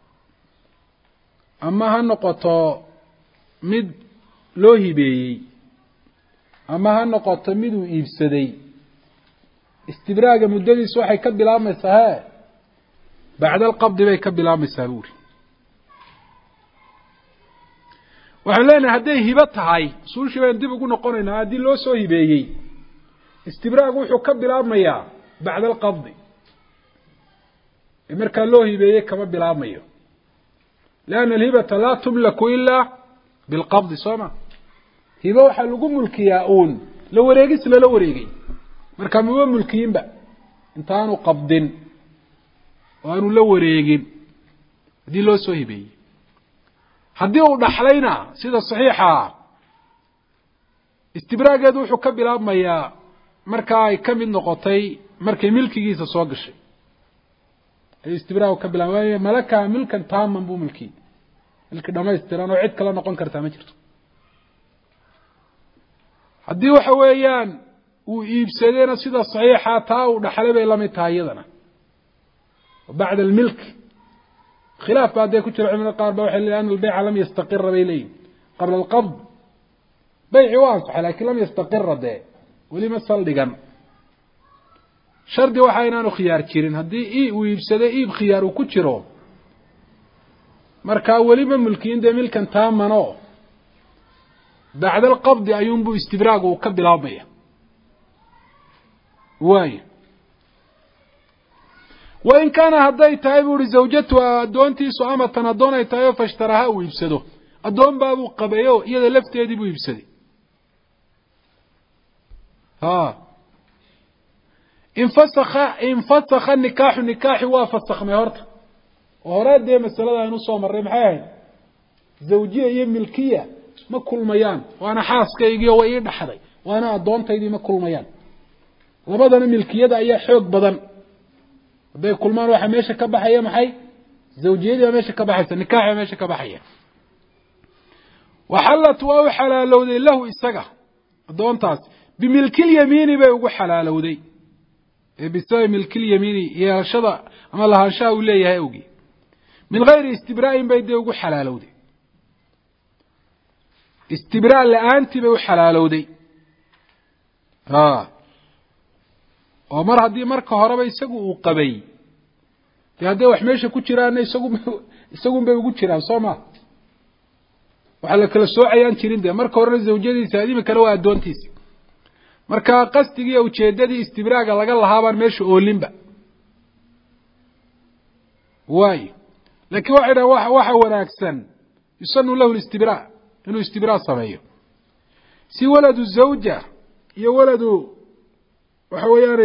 أما هالنقط مد لوهي بي أما هالنقط مدو إبسدي استبراج مددي سوحي كبل عام السهاء بعد القبض بي كبل عام السهور waxaan leenahay haday hiba tahay suulshi baan dib ugu noqonaynaa hadii loo soo hibeeyay istibraag wuxuu ka bilaabmayaa bacda alqabd marka loo hibeeyay kama bilaabmayo laana alhibata la tumlaku illa bilqabd sama hiba waxa lagu mulkiyaa uun la wareegis la wareegay marka ma mulkiinba intaanu qabdin waanu la wareegin hadii loo soo hibeeyay haddii uu dhaxlayna sida saxiixa istibraageedu wuxuu ka bilaabmayaa marka ay ka mid noqotay markay milkigiisa soo gashay ay istibraagu ka bilaabmaya malaka milkan taaman buu milki milki dhamaystiran oo cid kala noqon karta ma jirto haddii waxa weeyaan uu iibsadayna sida saxiixa taa uu dhaxlay bay la mid tahay iyadana bacda almilk خلاف بعد ذلك كتير عمل القارب وحل لأن البيع لم يستقر بيلين قبل القبض بيع واضح لكن لم يستقر ده ولما صلقا شرط وحينانو خيار كيرين هدي إيه ويبسده إيه بخيار وكتيرو مركا ولما ملكين ده ملكا تامنو بعد القبض أيوم بو استدراج وقبل عضية واي وإن كان هدي تايبو لزوجته أدونتي سؤامة تنادونا يتايو فاشتراها ويبسدو أدون بابو قبيو إذا لفت يدي بو يبسدي ها انفسخ انفسخ النكاح النكاح وافسخ مهورته وهراد دي مسألة ينصو مريم حاين زوجية يملكية ما كل ميان وأنا حاس كيجي وإيه حدي وأنا أدون تيدي ما كل ميان لبدن ملكية ده أي حق بدن بي كل ما روح ماشي كبحية محي زوجية ماشي كبحية نكاح ماشي كبحية وحلت واو حلالو دي له إساقه أدون تاس بملك اليمين بيوقو حلالو دي بيسوي ملك اليمين يا شضع أما لها شاو لي هاوجي من غير استبراء بيدي يوقو حلالو دي استبراء لأنت بيو حلالو دي ها ومر هدي marka horeba isagu uu qabay taade wax meesha ku jiraan isagu isagu bay ugu jiraan Sooma waxa la kala soocayaan jirin de marka hore zawjadiisa adima kala waa adoontiisa marka qastigii u jeedadii istibraaga laga lahaabaan meesha oolinba way laakiin waxa waxa waxa wanaagsan yusanu lahu istibraa inuu istibraa sameeyo si waladu zawja iyo waladu waxa weeyaan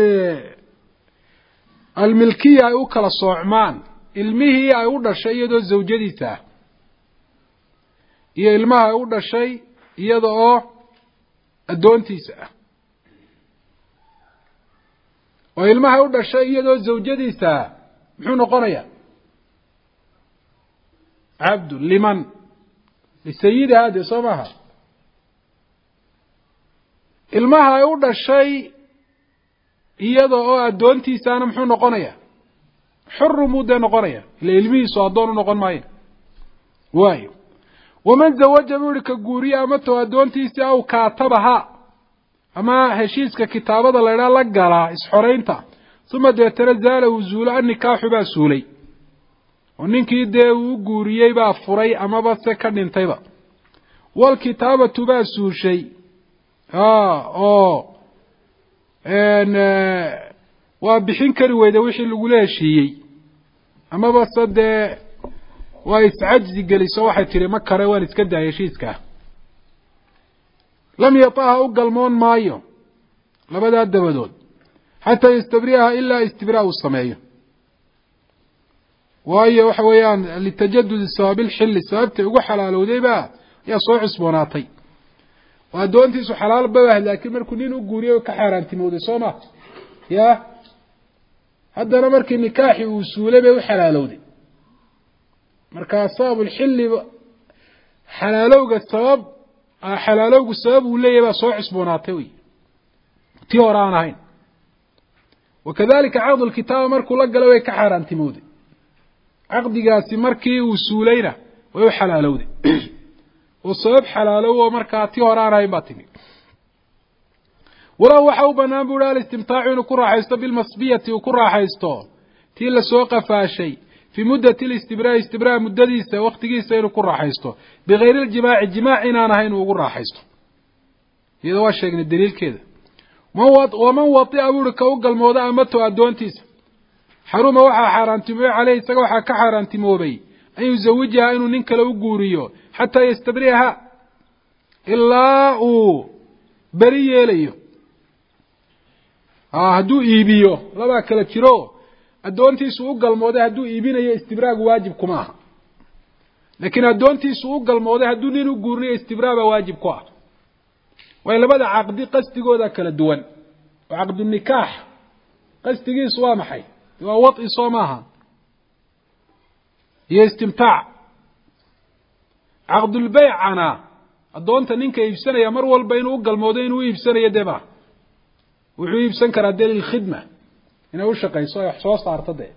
almilkiya ay u kala soocmaan ilmihii ay u dhashay iyadoo zawjadiisa ah iyo ilmaha ay u dhashay iyada oo addoontiisa ah oo ilmaha ay u dhashay iyadoo zawjadiisa ah muxuu noqonayaa cabdu liman lisayidiha dee soo maaha ilmaha ay u dhashay iyada oo addoontiisaana muxuu noqonayaa xuru muu dee noqonaya ila ilmihiisu addoon u noqon maayo waayo waman zawaja buu ihi ka guuriye amato addoontiisii aw kaatabaha ama heshiiska kitaabada la idhaha la galaa isxoraynta uma deetana zaala uu zuulo annikaaxu baa suulay oo ninkii dee uu guuriyey baa furay amaba se ka dhintayba walkitaabatu baa suushay oo waa bixin kari weyda wixii lagula heshiiyey amaba se dee waa iscajzi geliso waxay tihi ma kare waan iska daaya heshiiskaa lam yataha u galmoon maayo labadaa dabadood xataa yastabriaha ilaa istibraa uu sameeyo waayo waxa weeyaan litajadudi sababilxilli sababtay ugu xalaalowday baa ayaa soo cusboonaatay oo addoontiisu xalaal babah laakiin markuu nin u guuriyay ka xaaraantimowday soo ma ya haddana markii nikaaxi uu suulay bay u xalaalowday markaa sababulxilli xalaalowga sabab xalaalowgu sabab uu leeyahay baa soo cusboonaatay wey tii hore aan ahayn wakadalika caqdu lkitaaba markuu la galo way ka xaaraantimowday caqdigaasi markii uu suulayna way u xalaalowday oo sabab xalaalow oo markaa tii hore aan ahayn baa timi walow waxa u banaan bu uhi alistimtaacu inuu ku raaxaysto bilmasbiyati uu ku raaxaysto tii lasoo qafaashay fii muddati listibraa istibraa muddadiisa waktigiisa inuu ku raaxaysto bigayri iljimaaci jimaac inaan ahayn uu ugu raaxaysto iyadoo waa sheegnay daliilkeeda waman watia buu uhi ka u galmooda amato addoontiisa xaruma waxaa xaaraantimoobay caleyh isaga waxaa ka xaaraantimoobay an yuzawijaha inuu nin kale u guuriyo xataa yastabriaha ilaa uu beri yeelayo hadduu iibiyo labaa kala jiro addoontiisu u galmooday hadduu iibinayo istibraagu waajib kuma aha laakiin addoontiisu u galmooday hadduu nin u guurinayo istibraa baa waajib ku ah way labada caqdi qasdigooda kala duwan oo caqdu nikaax qasdigiisu waa maxay waa wadi soo maaha iyo istimtaac caqdulbaycana addoonta ninka iibsanaya mar walba inuu u galmoodo inuu iibsanayo dee ma wuxuu iibsan karaa dee lilkhidma inay u shaqayso ay wax soo saarto dee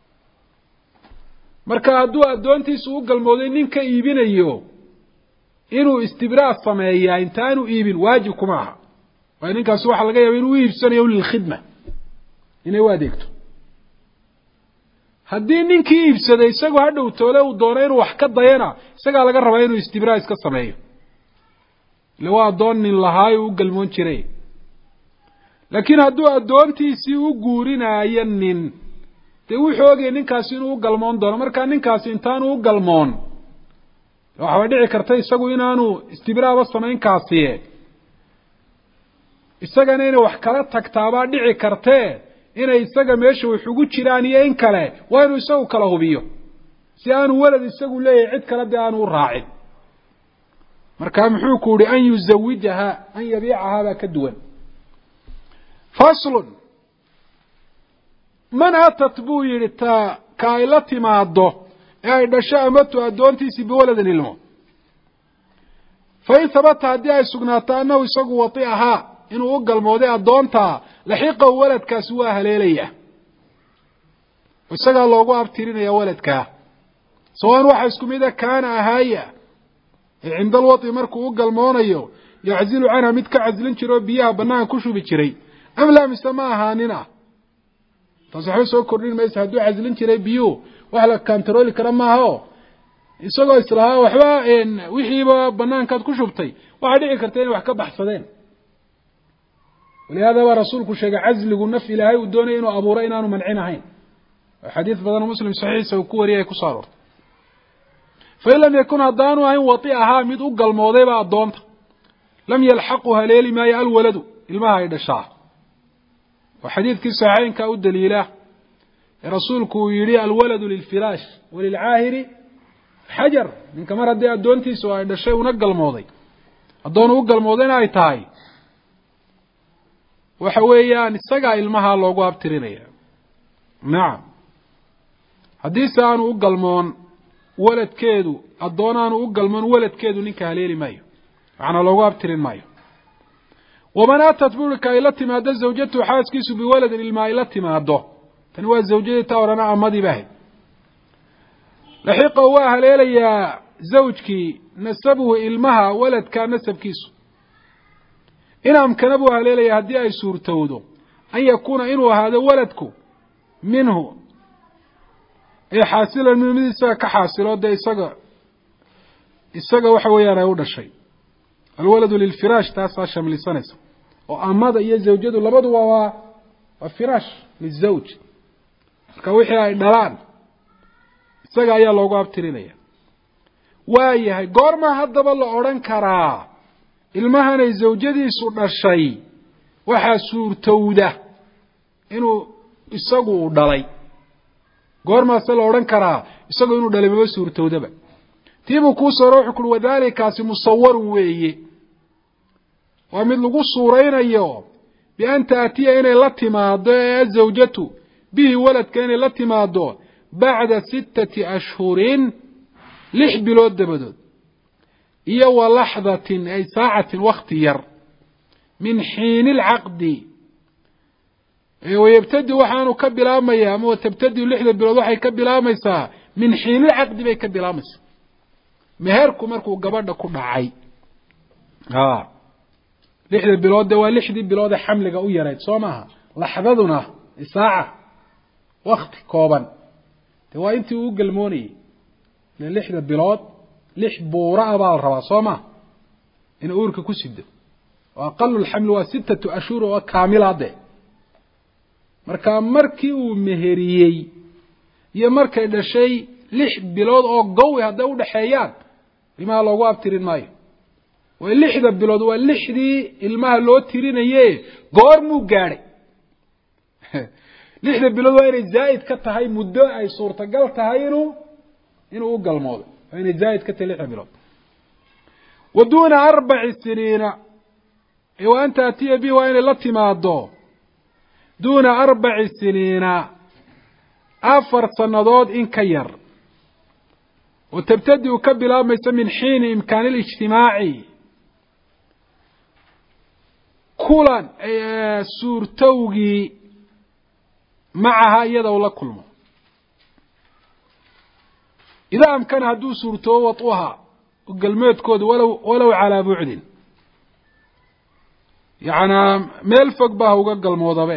marka hadduu addoontiisu u galmooday nin ka iibinayo inuu istibraa sameeyaa intaanu iibin waajib kuma aha waayo ninkaasi waxaa laga yaaba inuu u iibsanayo lilkhidma inay u adeegto haddii ninkii iibsaday isagoo hadhow toole uu doono inuu wax ka dayana isagaa laga rabaa inuu istibraa iska sameeyo ile waa addoon nin lahaayo u galmoon jiray laakiin hadduu addoontiisii u guurinaayo nin dee wuxuu ogayay ninkaasi inuu u galmoon doono markaa ninkaasi intaanu u galmoon waxaa dhici karta isagu inaanu istibraaba samayn kaasiye isagana inay wax kala tagtaabaa dhici kartee inay isaga meesha wax ugu jiraan iyo in kale waa inuu isagu kala hubiyo si aanu walad isagu leeyahay cid kale dee aanu u raacin markaa muxuu ku yihi an yuzawijaha an yabiicahaa baa ka duwan faslun man atat buu yihi ta ka ay la timaado ee ay dhasho amatu addoontiisii biwaladin ilmo fain habata haddii ay sugnaato annahu isagu wati ahaa inuu u galmooday addoonta laxiqahu waladkaasi waa haleelaya isagaa loogu abtirinaya waladkaa sawaan waxa isku mida kaana ahaaya ee cinda alwati markuu u galmoonayo yaczilu canha mid ka caslin jira oo biyaha bannaan ku shubi jiray am laa mise ma ahaanin ah taas waxba soo kordhin maysa hadduu caslin jiray biyuhu wax la kantarooli kara maaha o isagoo islahaa waxba wixiiba banaankaad ku shubtay waxaa dhici karta inay wax ka baxsadeen walihaada baa rasuulku sheegay casligu naf ilaahay uu doonaya inuu abuuro inaanu mancin ahayn xadiis badan muslim saxiixa uu ku wariyay ku saaro fain lam yakun haddaanu ahayn wati ahaa mid u galmoodayba addoonta lam yalxaqu haleeli maayo alwaladu ilmaha ay dhashaa wa xadiidkii saxiixaynka u daliila ee rasuulku uu yidhi alwaladu lilfiraash walilcaahiri xajar ninka mar haddii addoontiisu ay dhashay una galmooday addoon u galmoodayna ay tahay waxa weeyaan isagaa ilmaha loogu abtirinaya nacam haddiise aanu u galmoon waladkeedu addoon aanu u galmoon waladkeedu ninka haleeli maayo macnaa loogu abtirin maayo waman atat buurika ay la timaado zawjatuhu xaaskiisu biwaladin ilma ay la timaado tani waa zawjadii taa orana amadii bahayd laxiqa waa haleelayaa zawjkii nasabuhu ilmaha waladkaa nasabkiisu in amkana buu haleelayaa haddii ay suurtowdo an yakuuna inuu ahaado waladku minhu ee xaasilan minhu mid isaga ka xaasilo dee isaga isaga waxa weeyaan ay u dhashay alwaladu lilfiraash taasaa shamlisanaysa oo amada iyo zawjadu labaduba waa waa firaash lizawj marka wixii ay dhalaan isaga ayaa loogu abtirinaya waa yahay goorma haddaba la odhan karaa ilmahanay zawjadiisu dhashay waxaa suurtowda inuu isagu u dhalay goormaase la odhan karaa isagu inuu dhalay maba suurtowdaba tiibuu kuu sooro wuxuu kuhi wadaalikaasi musawarun weeye waa mid lagu suuraynayo bian taatiya inay la timaado ee azawjatu bihi waladka inay la timaado bacda sittati ashhurin lix bilood dabadood iyo wa laxdatin ay saacatin wakti yar min xiini lcaqdi wayabtadi waxaanu ka bilaabmaya ama watabtadi lixda bilood waxay ka bilaabmaysaa min xiinilcaqdi bay ka bilaabmaysaa meherku markuu gabadha ku dhacay a lixda bilood de waa lixdii bilood ee xamliga u yarayd soo maaha laxdaduna saaca wakti kooban de waa intii uu galmoonayey ile lixda bilood lix buura a baa la rabaa soo maha in uurka ku sido oo aqalu lxamli waa sittatu ashhur oo kaamilade marka markii uu meheriyey iyo markay dhashay lix bilood oo gowi hadday u dhaxeeyaan ilmaha loogu abtirin maayo way lixda bilood waa lixdii ilmaha loo tirinaye goor muu gaadhay lixda bilood waa inay zaa'id ka tahay muddo ay suurtagal tahay inuu inuu u galmoodo waa inay zaa'id ka tahay lixda bilood wa duuna arbaci siniina wa an taatiya bihi waa inay la timaado duuna arbaci siniina afar sannadood in ka yar oo tabtadi u ka bilaabmaysa min xiini imkaani lijtimaaci kulan suurtowgii macaha iyada ula kulmo idaa amkana hadduu suurtoobo waduha galmeedkooda walow walow calaa bucdin yacnaa meel fog baa uga galmoodabe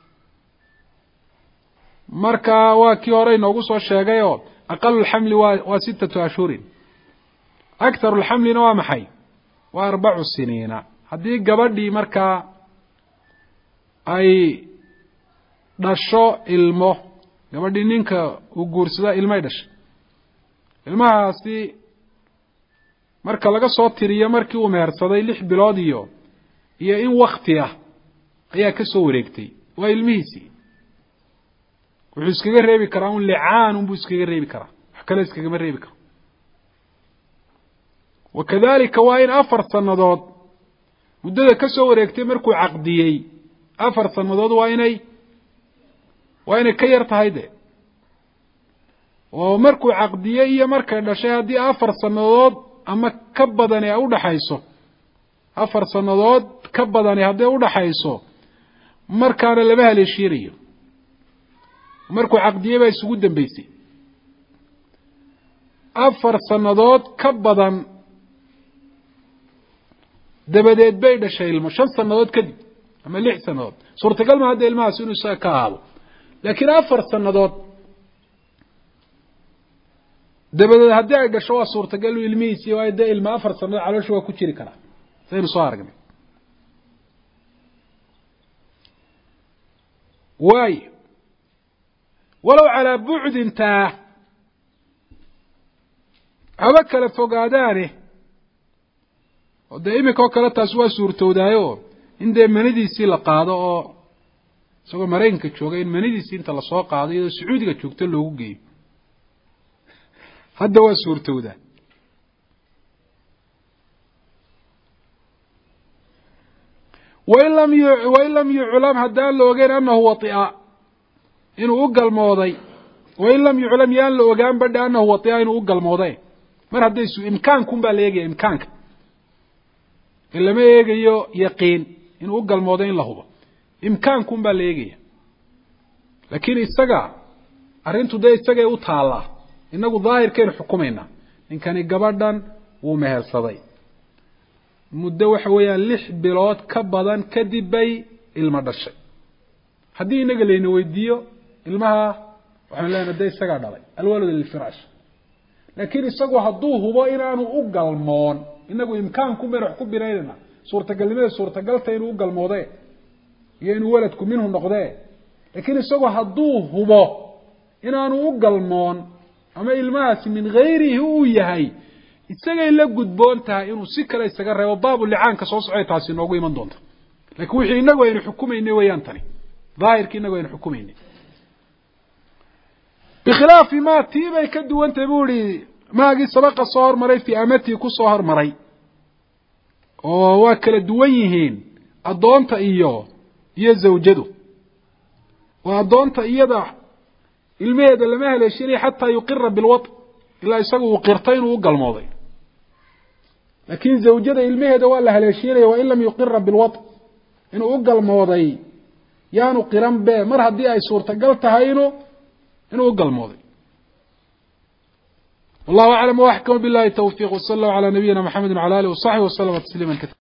marka waa kii hore inoogu soo sheegay oo aqalu lxamli waa waa sittatu ashhurin akharu lxamlina waa maxay waa arbacu siniina haddii gabadhii markaa ay dhasho ilmo gabadhii ninka uu guursadaa ilmay dhashay ilmahaasi marka laga soo tiriyo markii uu mehersaday lix bilood iyo iyo in wakti ah ayaa ka soo wareegtay waa ilmihiisii wuxuu iskaga reebi karaa un licaan unbuu iskaga reebi karaa wax kale iskagama reebi karo wakadalika waa in afar sannadood muddada ka soo wareegtay markuu caqdiyey afar sannadood waa inay waa inay ka yar tahay de oo markuu caqdiyey iyo markay dhashay haddii afar sannadood ama ka badani ay udhaxayso afar sannadood ka badani hadday udhaxayso markaana lama haleeshiinayo markuu caqdiyey baa isugu dambeysay afar sannadood ka badan dabadeed bay dhashay ilmo shan sannadood kadib ama lix sannadood suurtagal ma hadda ilmahaas inuu isaga ka ahaado laakiin afar sannadood dabadeed haddii ay dhasho waa suurtagal u ilmihiisi waayo dee ilma afar sannadood caloosha waa ku jiri karaa saynu soo aragnay waayo walow calaa bucdintaa haba kala fogaadaane de imika kala taas waa suurtowdaayo in de manidiisi la qaado oo isagoo Mareykanka jooga in manidiisi inta la soo qaado iyadoo Sacuudiga joogto loogu geeyo hadda waa suurtowdaa وإن لم وإن لم يعلم هذا لوجين أنه وطئ إنه أقل موضي وإن لم يعلم يان لوجين بدأ أنه وطئ إنه أقل موضي ما هذا يسوي إمكانكم باليجي إمكانك إلا ما يجي يقين إنه أقل موضي إلا هو إمكانكم باليجي لكن السجع أرنتو ده السجع وطالع إنه ظاهر كان حكومينا إن كان الجبردان ومهر صدي muddo waxa weeyaan lix bilood ka badan kadib bay ilma dhashay hadii inaga leena weydiyo ilmaha waxaan leenahay day isaga dhalay alwalad lil firaash laakiin isagu haduu hubo inaanu u galmoon inagu imkaanku meel wax ku binaynaa suurtagalnimada suurtagalta inuu u galmooday iyo inuu waladku minhu noqday laakiin isagu haduu hubo inaanu u galmoon ama ilmahaasi min ghayrihi uu yahay isagay la gudboontahay inuu si kale isaga reebo baabu licaanka soo socay taasi noogu iman doonta laakiin wixii inagu aynu xukumaynay weeyaan tani daahirkii inagu aynu xukumaynay بخلاف ما تيبay ka duwantay buuri maagi sabaqa soo hormaray fi amati ku soo hormaray oo waa kala duwan yihiin adoonta iyo iyo zawjadu waa adoonta iyada ilmeeda lama haleeshinay hatta yuqirra bil wad ila isagu uu qirtay inuu galmooday laakiin zawjada ilmeeda waa la haleeshinay waa illam yuqirra bil wad inuu galmooday yaanu qiran be mar hadii ay suurtagal tahay inuu inuu galmooday والله أعلم وأحكم بالله التوفيق وصلى الله على نبينا محمد وعلى آله وصحبه وسلم تسليما كثيرا